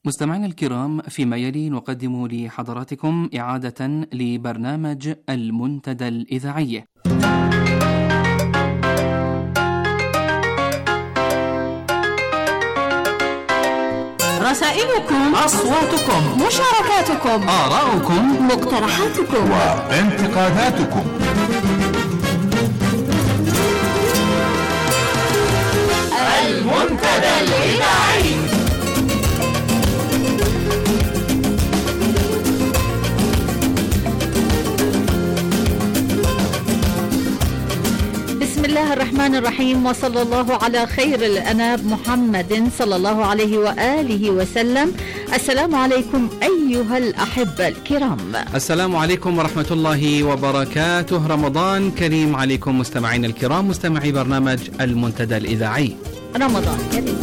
مستمعينا الكرام، فيما يلي نقدم لحضراتكم إعادة لبرنامج المنتدى الإذاعي. رسائلكم، أصواتكم، مشاركاتكم، آراؤكم، مقترحاتكم وانتقاداتكم. المنتدى الإذاعي. بسم الله الرحمن الرحيم، وصلى الله على خير الأنام محمد صلى الله عليه وآله وسلم. السلام عليكم أيها الأحبة الكرام. السلام عليكم ورحمة الله وبركاته. رمضان كريم عليكم مستمعينا الكرام، مستمعي برنامج المنتدى الإذاعي. رمضان كريم.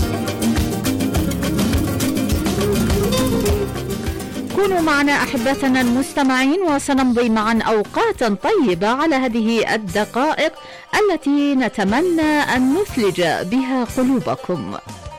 كونوا معنا أحبتنا المستمعين، وسنمضي معا أوقاتا طيبة على هذه الدقائق التي نتمنى أن نثلج بها قلوبكم.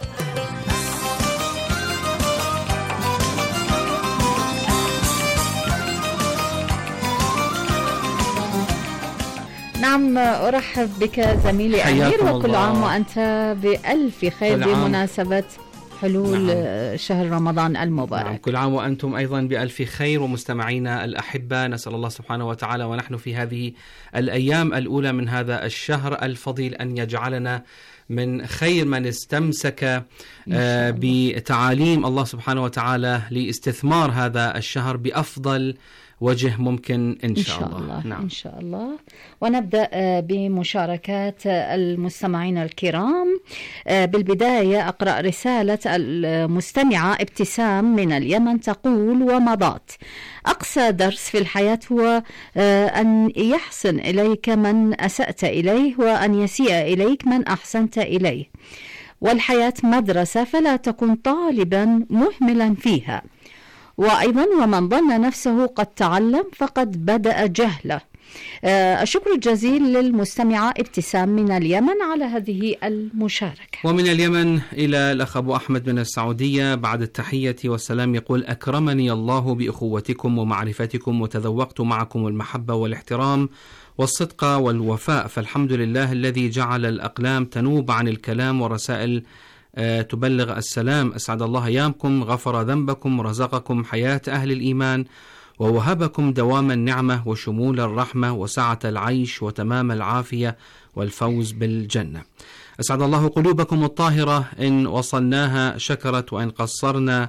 نعم، أرحب بك زميلي أمير، وكل عام وأنت بألف خير بمناسبة حلول شهر رمضان المبارك. نعم، كل عام وأنتم أيضا بألف خير. ومستمعينا الأحبة، نسأل الله سبحانه وتعالى ونحن في هذه الأيام الأولى من هذا الشهر الفضيل أن يجعلنا من خير من استمسك بتعاليم الله سبحانه وتعالى لاستثمار هذا الشهر بأفضل وجه ممكن إن شاء الله. نعم. إن شاء الله. ونبدأ بمشاركات المستمعين الكرام. بالبداية أقرأ رسالة المستمعة ابتسام من اليمن، تقول: ومضات. أقصى درس في الحياة هو أن يحسن إليك من أسأت إليه، وأن يسيء إليك من أحسنت إليه، والحياة مدرسة فلا تكن طالبا مهملا فيها. وأيضا ومن ظن نفسه قد تعلم فقد بدأ جهله. الشكر الجزيل للمستمعة ابتسام من اليمن على هذه المشاركة. ومن اليمن إلى الأخ أبو أحمد من السعودية، بعد التحية والسلام، يقول: أكرمني الله بأخوتكم ومعرفتكم، وتذوقت معكم المحبة والاحترام والصدق والوفاء، فالحمد لله الذي جعل الأقلام تنوب عن الكلام والرسائل تبلغ السلام. أسعد الله أيامكم، غفر ذنبكم، رزقكم حياة أهل الإيمان، ووهبكم دوام النعمة وشمول الرحمة وسعة العيش وتمام العافية والفوز بالجنة. أسعد الله قلوبكم الطاهرة، إن وصلناها شكرت، وإن قصرنا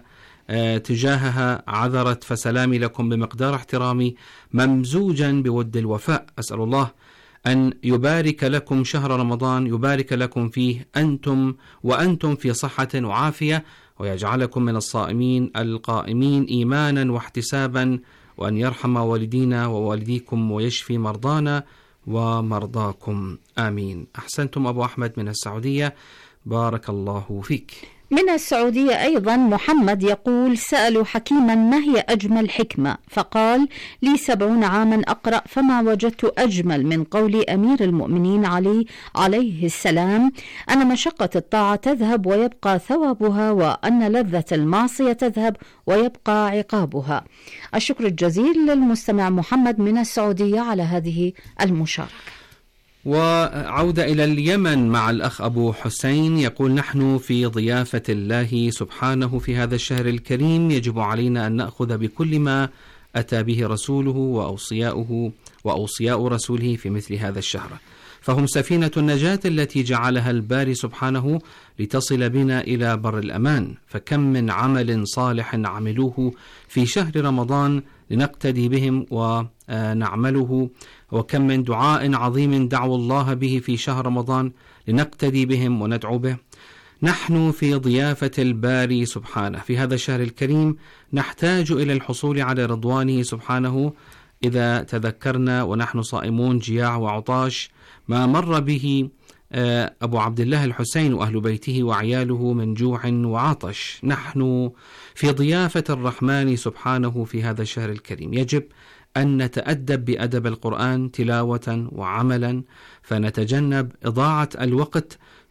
تجاهها عذرت، فسلامي لكم بمقدار احترامي ممزوجا بود الوفاء. أسأل الله أن يبارك لكم شهر رمضان، يبارك لكم فيه وأنتم في صحة وعافية، ويجعلكم من الصائمين القائمين إيمانا واحتسابا، وأن يرحم والدينا ووالديكم ويشفي مرضانا ومرضاكم، آمين. أحسنتم أبو أحمد من السعودية، بارك الله فيك. من السعودية أيضا محمد يقول: سألوا حكيما ما هي أجمل حكمة، فقال: لي 70 عاما أقرأ فما وجدت أجمل من قول أمير المؤمنين علي عليه السلام: أن مشقة الطاعة تذهب ويبقى ثوابها، وأن لذة المعصية تذهب ويبقى عقابها. الشكر الجزيل للمستمع محمد من السعودية على هذه المشاركة. وعودة إلى اليمن مع الأخ أبو حسين، يقول: نحن في ضيافة الله سبحانه في هذا الشهر الكريم، يجب علينا أن نأخذ بكل ما أتى به رسوله وأوصياء رسوله في مثل هذا الشهر، فهم سفينة النجاة التي جعلها الباري سبحانه لتصل بنا إلى بر الأمان. فكم من عمل صالح عملوه في شهر رمضان لنقتدي بهم ونعمله، وكم من دعاء عظيم دعوا الله به في شهر رمضان لنقتدي بهم وندعو به. نحن في ضيافة الباري سبحانه في هذا الشهر الكريم، نحتاج إلى الحصول على رضوانه سبحانه. إذا تذكرنا ونحن صائمون جياع وعطاش ما مر به أبو عبد الله الحسين وأهل بيته وعياله من جوع وعطش، نحن في ضيافة الرحمن سبحانه في هذا الشهر الكريم. يجب أن نتأدب بأدب القرآن تلاوة وعملا، فنتجنب إضاعة الوقت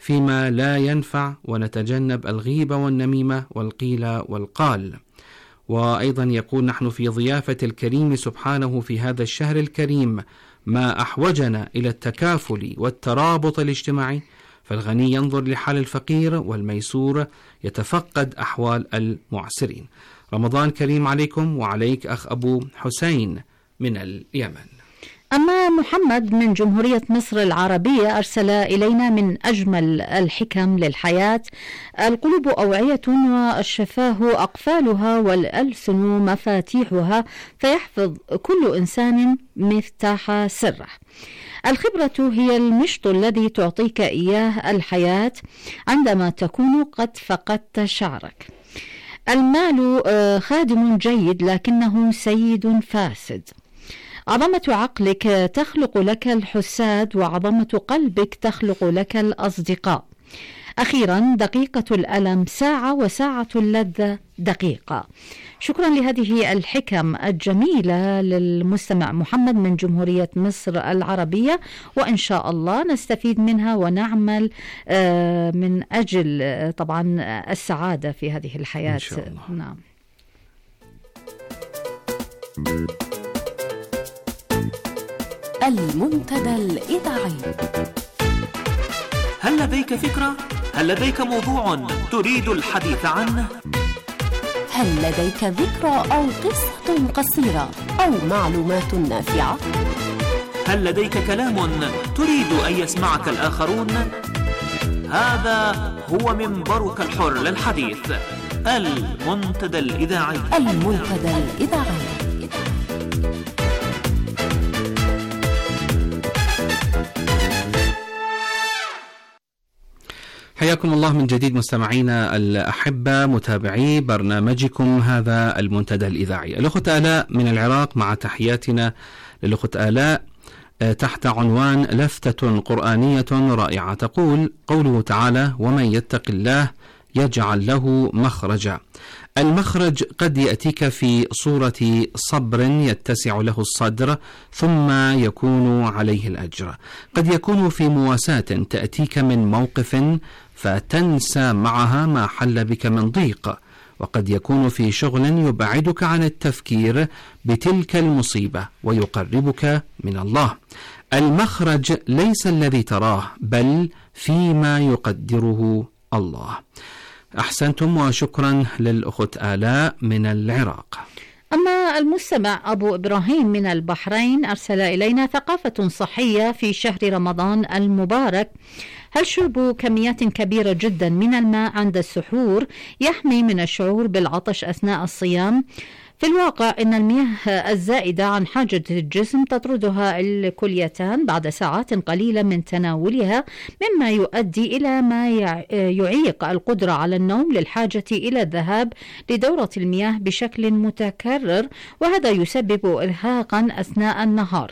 فيما لا ينفع، ونتجنب الغيبة والنميمة والقيل والقال. وأيضا يقول: نحن في ضيافة الكريم سبحانه في هذا الشهر الكريم، ما أحوجنا إلى التكافل والترابط الاجتماعي، فالغني ينظر لحال الفقير، والميسور يتفقد أحوال المعسرين. رمضان كريم عليكم وعليك أخ أبو حسين من اليمن. أما محمد من جمهورية مصر العربية أرسل إلينا من أجمل الحكم للحياة: القلوب أوعية والشفاه أقفالها والألسن مفاتيحها، فيحفظ كل إنسان مفتاح سره. الخبرة هي المشط الذي تعطيك إياه الحياة عندما تكون قد فقدت شعرك. المال خادم جيد لكنه سيد فاسد. عظمة عقلك تخلق لك الحساد، وعظمة قلبك تخلق لك الأصدقاء. أخيرا، دقيقة الألم ساعة، وساعة اللذة دقيقة. شكرا لهذه الحكم الجميلة للمستمع محمد من جمهورية مصر العربية، وإن شاء الله نستفيد منها ونعمل من أجل طبعا السعادة في هذه الحياة إن شاء الله. نعم. المنتدى الإذاعي. هل لديك فكرة؟ هل لديك موضوع تريد الحديث عنه؟ هل لديك ذكرى أو قصة قصيرة أو معلومات نافعة؟ هل لديك كلام تريد أن يسمعك الآخرون؟ هذا هو منبرك الحر للحديث، المنتدى الإذاعي. المنتدى الإذاعي. حياكم الله من جديد مستمعينا الأحبة، متابعي برنامجكم هذا المنتدى الإذاعي. الأخت آلاء من العراق مع تحياتنا للأخت آلاء تحت عنوان لفتة قرآنية رائعة، تقول: قوله تعالى: ومن يتق الله يجعل له مخرجا. المخرج قد يأتيك في صورة صبر يتسع له الصدر ثم يكون عليه الأجر، قد يكون في مواساة تأتيك من موقف فتنسى معها ما حل بك من ضيق، وقد يكون في شغل يبعدك عن التفكير بتلك المصيبة ويقربك من الله. المخرج ليس الذي تراه، بل فيما يقدره الله. أحسنتم، وشكرا للأخت آلاء من العراق. أما المستمع أبو إبراهيم من البحرين أرسل إلينا: ثقافة صحية في شهر رمضان المبارك. هل شرب كميات كبيرة جدا من الماء عند السحور يحمي من الشعور بالعطش أثناء الصيام؟ في الواقع إن المياه الزائدة عن حاجة الجسم تطردها الكليتان بعد ساعات قليلة من تناولها، مما يؤدي إلى ما يعيق القدرة على النوم للحاجة إلى الذهاب لدورة المياه بشكل متكرر، وهذا يسبب إرهاقا أثناء النهار.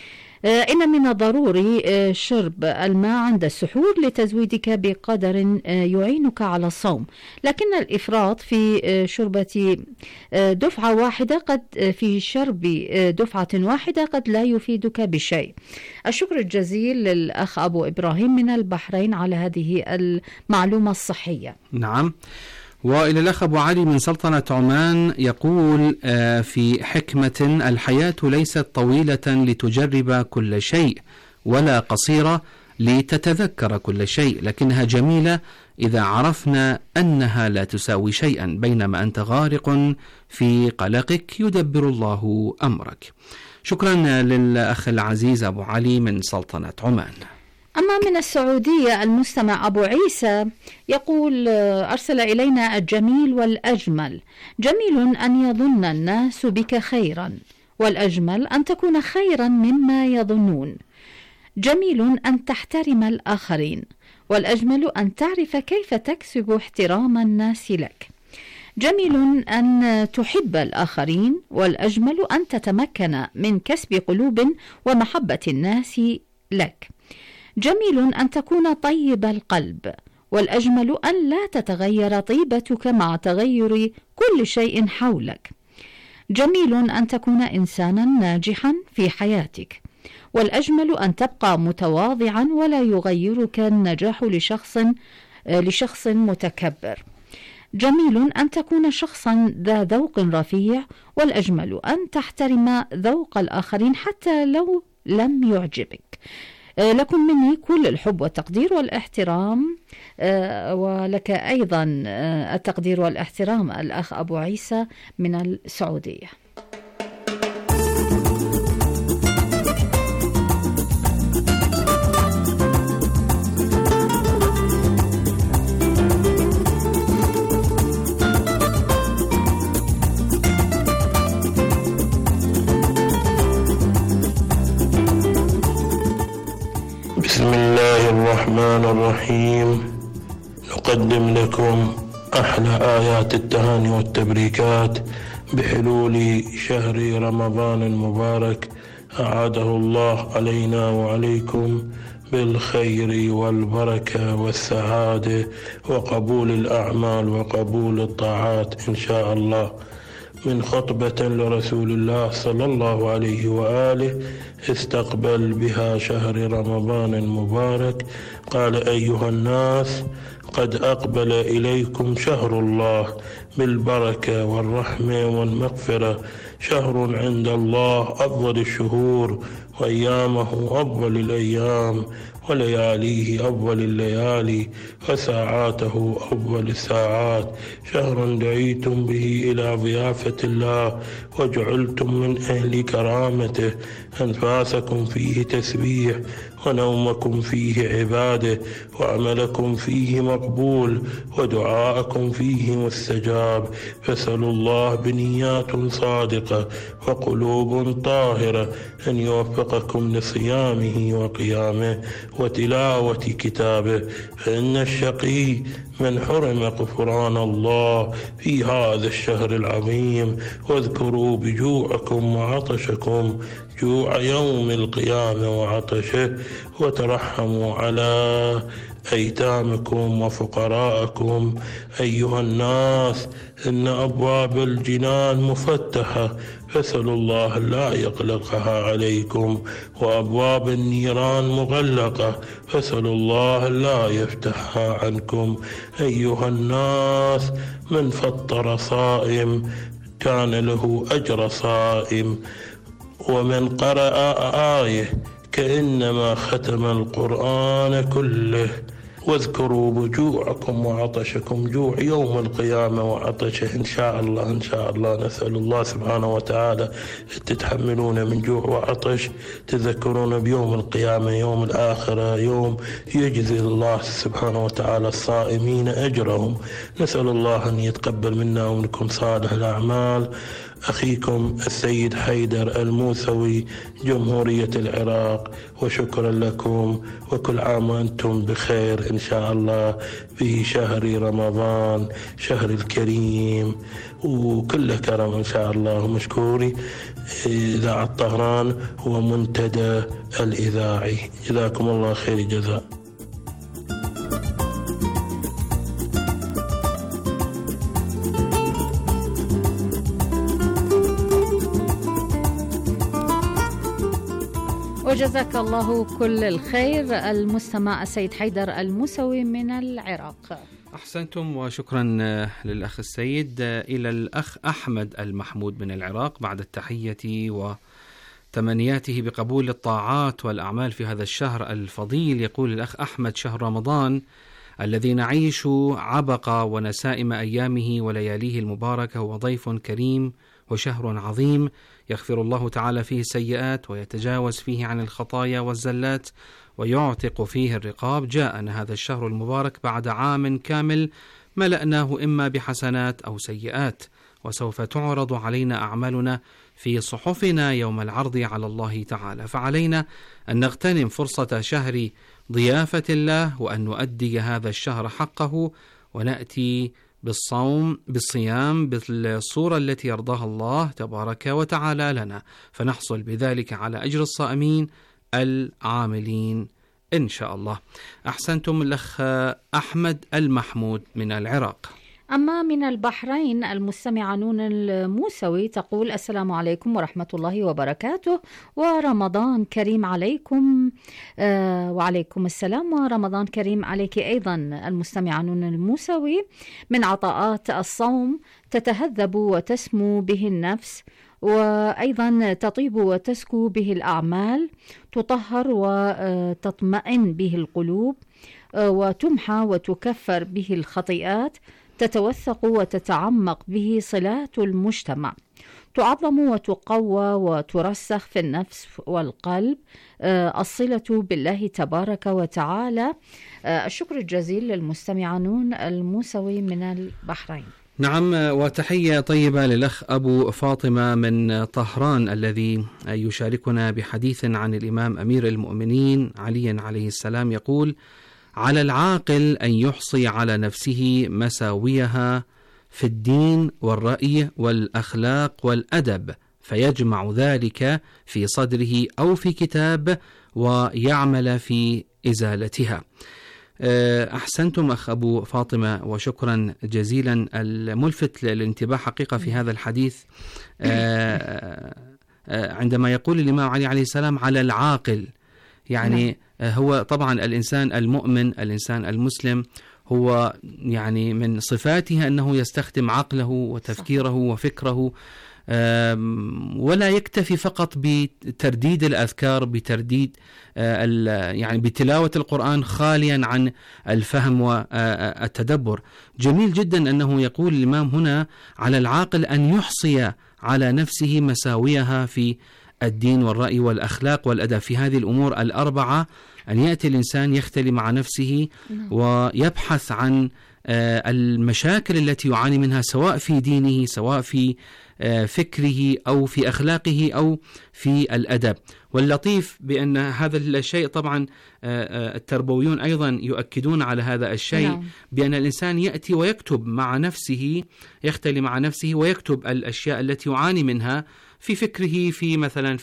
إن من الضروري شرب الماء عند السحور لتزويدك بقدر يعينك على الصوم، لكن الإفراط في شربة دفعة واحدة في شرب دفعة واحدة قد لا يفيدك بشيء. الشكر الجزيل للأخ أبو إبراهيم من البحرين على هذه المعلومة الصحية. نعم. وإلى الأخ أبو علي من سلطنة عمان يقول في حكمة: الحياة ليست طويلة لتجرب كل شيء، ولا قصيرة لتتذكر كل شيء، لكنها جميلة إذا عرفنا أنها لا تساوي شيئا، بينما أنت غارق في قلقك يدبر الله أمرك. شكرا للأخ العزيز أبو علي من سلطنة عمان. أما من السعودية المستمع أبو عيسى يقول: أرسل إلينا الجميل والأجمل. جميل أن يظن الناس بك خيرا، والأجمل أن تكون خيرا مما يظنون. جميل أن تحترم الآخرين، والأجمل أن تعرف كيف تكسب احترام الناس لك. جميل أن تحب الآخرين، والأجمل أن تتمكن من كسب قلوب ومحبة الناس لك. جميل أن تكون طيب القلب، والأجمل أن لا تتغير طيبتك مع تغير كل شيء حولك. جميل أن تكون إنسانا ناجحا في حياتك، والأجمل أن تبقى متواضعا ولا يغيرك النجاح لشخص متكبر. جميل أن تكون شخصا ذا ذوق رفيع، والأجمل أن تحترم ذوق الآخرين حتى لو لم يعجبك. لكم مني كل الحب والتقدير والاحترام، ولك أيضا التقدير والاحترام الأخ أبو عيسى من السعودية. بسم الله الرحمن الرحيم. نقدم لكم أحلى آيات التهاني والتبريكات بحلول شهر رمضان المبارك، أعاده الله علينا وعليكم بالخير والبركة والسعادة وقبول الأعمال وقبول الطاعات إن شاء الله. من خطبة لرسول الله صلى الله عليه وآله استقبل بها شهر رمضان المبارك، قال: أيها الناس، قد أقبل إليكم شهر الله بالبركة والرحمة والمغفرة، شهر عند الله أفضل الشهور، وأيامه أفضل الأيام، ولياليه أفضل الليالي، وساعاته أفضل الساعات، شهر دعيتم به إلى ضيافة الله وجعلتم من أهل كرامته، أنفاسكم فيه تسبيح، ونومكم فيه عبادة، وعملكم فيه مقبول، ودعاءكم فيه مستجاب. فاسألوا الله بنيات صادقة وقلوب طاهرة أن يوفقكم لصيامه وقيامه وتلاوة كتابه، فإن الشقي من حرم غفران الله في هذا الشهر العظيم. واذكروا بجوعكم وعطشكم، جوع يوم القيامة وعطشه، وترحموا على أيتامكم وفقراءكم. أيها الناس، إن أبواب الجنان مفتحة، فاسألوا الله لا يغلقها عليكم، وأبواب النيران مغلقة، فاسألوا الله لا يفتحها عنكم. أيها الناس، من فطر صائم كان له أجر صائم، ومن قرأ آية كأنما ختم القرآن كله. واذكروا بجوعكم وعطشكم، جوع يوم القيامة وعطشه إن شاء الله. إن شاء الله نسأل الله سبحانه وتعالى تتحملون من جوع وعطش، تذكرون بيوم القيامة، يوم الآخرة، يوم يجزي الله سبحانه وتعالى الصائمين أجرهم. نسأل الله أن يتقبل منا ومنكم صالح الأعمال. أخيكم السيد حيدر الموسوي، جمهورية العراق، وشكرا لكم، وكل عام وأنتم بخير إن شاء الله في شهر رمضان، شهر الكريم، وكل كرم إن شاء الله. مشكوري إذاعة طهران ومنتدى الإذاعي، جزاكم الله خير جزاء. وجزاك الله كل الخير المستمع السيد حيدر الموسوي من العراق. أحسنتم، وشكرا للأخ السيد. إلى الأخ أحمد المحمود من العراق، بعد التحية وتمنياته بقبول الطاعات والأعمال في هذا الشهر الفضيل، يقول الأخ أحمد: شهر رمضان الذي نعيش عبق ونسائم أيامه ولياليه المباركة هو ضيف كريم وشهر عظيم يغفر الله تعالى فيه السيئات ويتجاوز فيه عن الخطايا والزلات ويعتق فيه الرقاب. جاءنا هذا الشهر المبارك بعد عام كامل ملأناه إما بحسنات أو سيئات، وسوف تعرض علينا أعمالنا في صحفنا يوم العرض على الله تعالى، فعلينا أن نغتنم فرصة شهر ضيافة الله وأن نؤدي هذا الشهر حقه، ونأتي بالصيام بالصورة التي يرضاها الله تبارك وتعالى لنا، فنحصل بذلك على أجر الصائمين العاملين إن شاء الله. أحسنتم. الأخ أحمد المحمود من العراق. أما من البحرين المستمعة نون الموسوي تقول: السلام عليكم ورحمة الله وبركاته، ورمضان كريم عليكم. وعليكم السلام ورمضان كريم عليك أيضا. المستمعة نون الموسوي: من عطاءات الصوم تتهذب وتسمو به النفس، وأيضا تطيب وتسكو به الأعمال، تطهر وتطمئن به القلوب، وتمحى وتكفر به الخطيئات، تتوثق وتتعمق به صلات المجتمع، تعظم وتقوى وترسخ في النفس والقلب الصلة بالله تبارك وتعالى. الشكر الجزيل للمستمع نون الموسوي من البحرين. نعم، وتحية طيبة للأخ أبو فاطمة من طهران الذي يشاركنا بحديث عن الإمام أمير المؤمنين علي عليه السلام. يقول: على العاقل أن يحصي على نفسه مساويها في الدين والرأي والأخلاق والأدب، فيجمع ذلك في صدره أو في كتاب ويعمل في إزالتها. أحسنتم أخ أبو فاطمة، وشكرا جزيلا. الملفت للانتباه حقيقة في هذا الحديث عندما يقول الإمام علي عليه السلام على العاقل، يعني هو طبعا الإنسان المؤمن، الإنسان المسلم، هو يعني من صفاته أنه يستخدم عقله وتفكيره وفكره، ولا يكتفي فقط بترديد الأذكار، بترديد يعني بتلاوة القرآن خاليا عن الفهم والتدبر. جميل جدا أنه يقول الإمام هنا على العاقل أن يحصي على نفسه مساويها في الدين والرأي والأخلاق والأدب، في هذه الأمور الأربعة، أن يأتي الإنسان يختلي مع نفسه ويبحث عن المشاكل التي يعاني منها، سواء في دينه، سواء في فكره، أو في أخلاقه، أو في الأدب. واللطيف بأن هذا الشيء طبعا التربويون أيضا يؤكدون على هذا الشيء، بأن الإنسان يأتي ويكتب مع نفسه، يختلي مع نفسه ويكتب الأشياء التي يعاني منها في فكره، في مثلا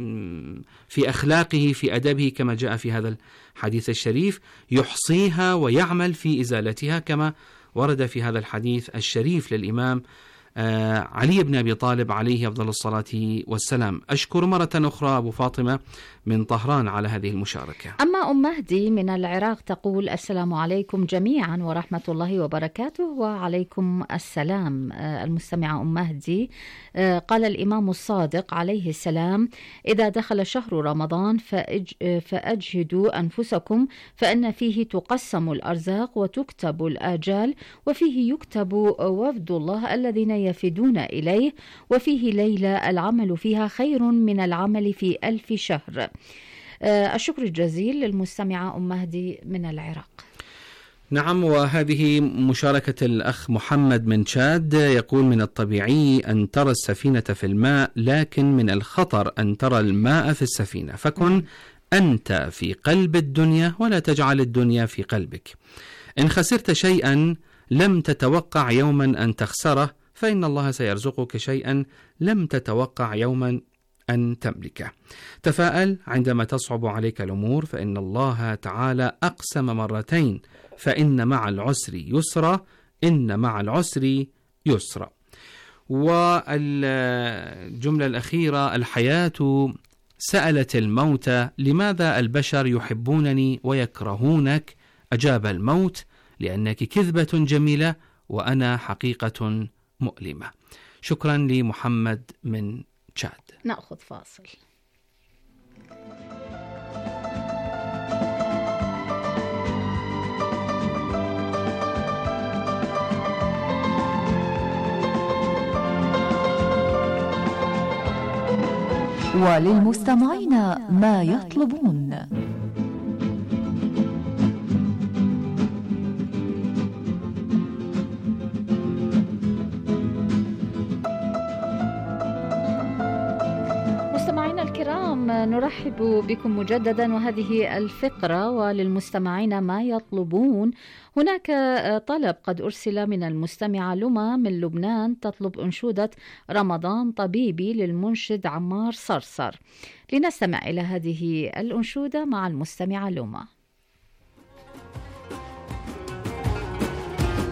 في أخلاقه، في أدبه، كما جاء في هذا الحديث الشريف، يحصيها ويعمل في إزالتها، كما ورد في هذا الحديث الشريف للإمام علي بن أبي طالب عليه أفضل الصلاة والسلام. أشكر مرة أخرى أبو فاطمة من طهران على هذه المشاركة. أما أم مهدي من العراق تقول: السلام عليكم جميعا ورحمة الله وبركاته. وعليكم السلام. المستمعة أم مهدي قال الإمام الصادق عليه السلام: إذا دخل شهر رمضان فأجهدوا أنفسكم، فإن فيه تقسم الأرزاق وتكتب الآجال، وفيه يكتب وفد الله الذين يفدون إليه، وفيه ليلة العمل فيها خير من العمل في 1000 شهر. الشكر الجزيل للمستمعة أم مهدي من العراق. نعم، وهذه مشاركة الأخ محمد من تشاد. يقول: من الطبيعي أن ترى السفينة في الماء، لكن من الخطر أن ترى الماء في السفينة، فكن أنت في قلب الدنيا ولا تجعل الدنيا في قلبك. إن خسرت شيئا لم تتوقع يوما أن تخسره، فإن الله سيرزقك شيئا لم تتوقع يوما أن تملكه. تفاءل عندما تصعب عليك الأمور، فإن الله تعالى أقسم مرتين: فإن مع العسر يسرا، إن مع العسر يسرا. والجملة الأخيرة: الحياة سألت الموت لماذا البشر يحبونني ويكرهونك؟ أجاب الموت: لأنك كذبة جميلة وأنا حقيقة مؤلمة. شكرا لمحمد من تشاد. نأخذ فاصل. وللمستمعين ما يطلبون. مستمعينا الكرام، نرحب بكم مجددا، وهذه الفقرة وللمستمعين ما يطلبون. هناك طلب قد أرسل من المستمعة لما من لبنان، تطلب أنشودة رمضان طبيبي للمنشد عمار صرصر. لنستمع إلى هذه الأنشودة مع المستمعة لما.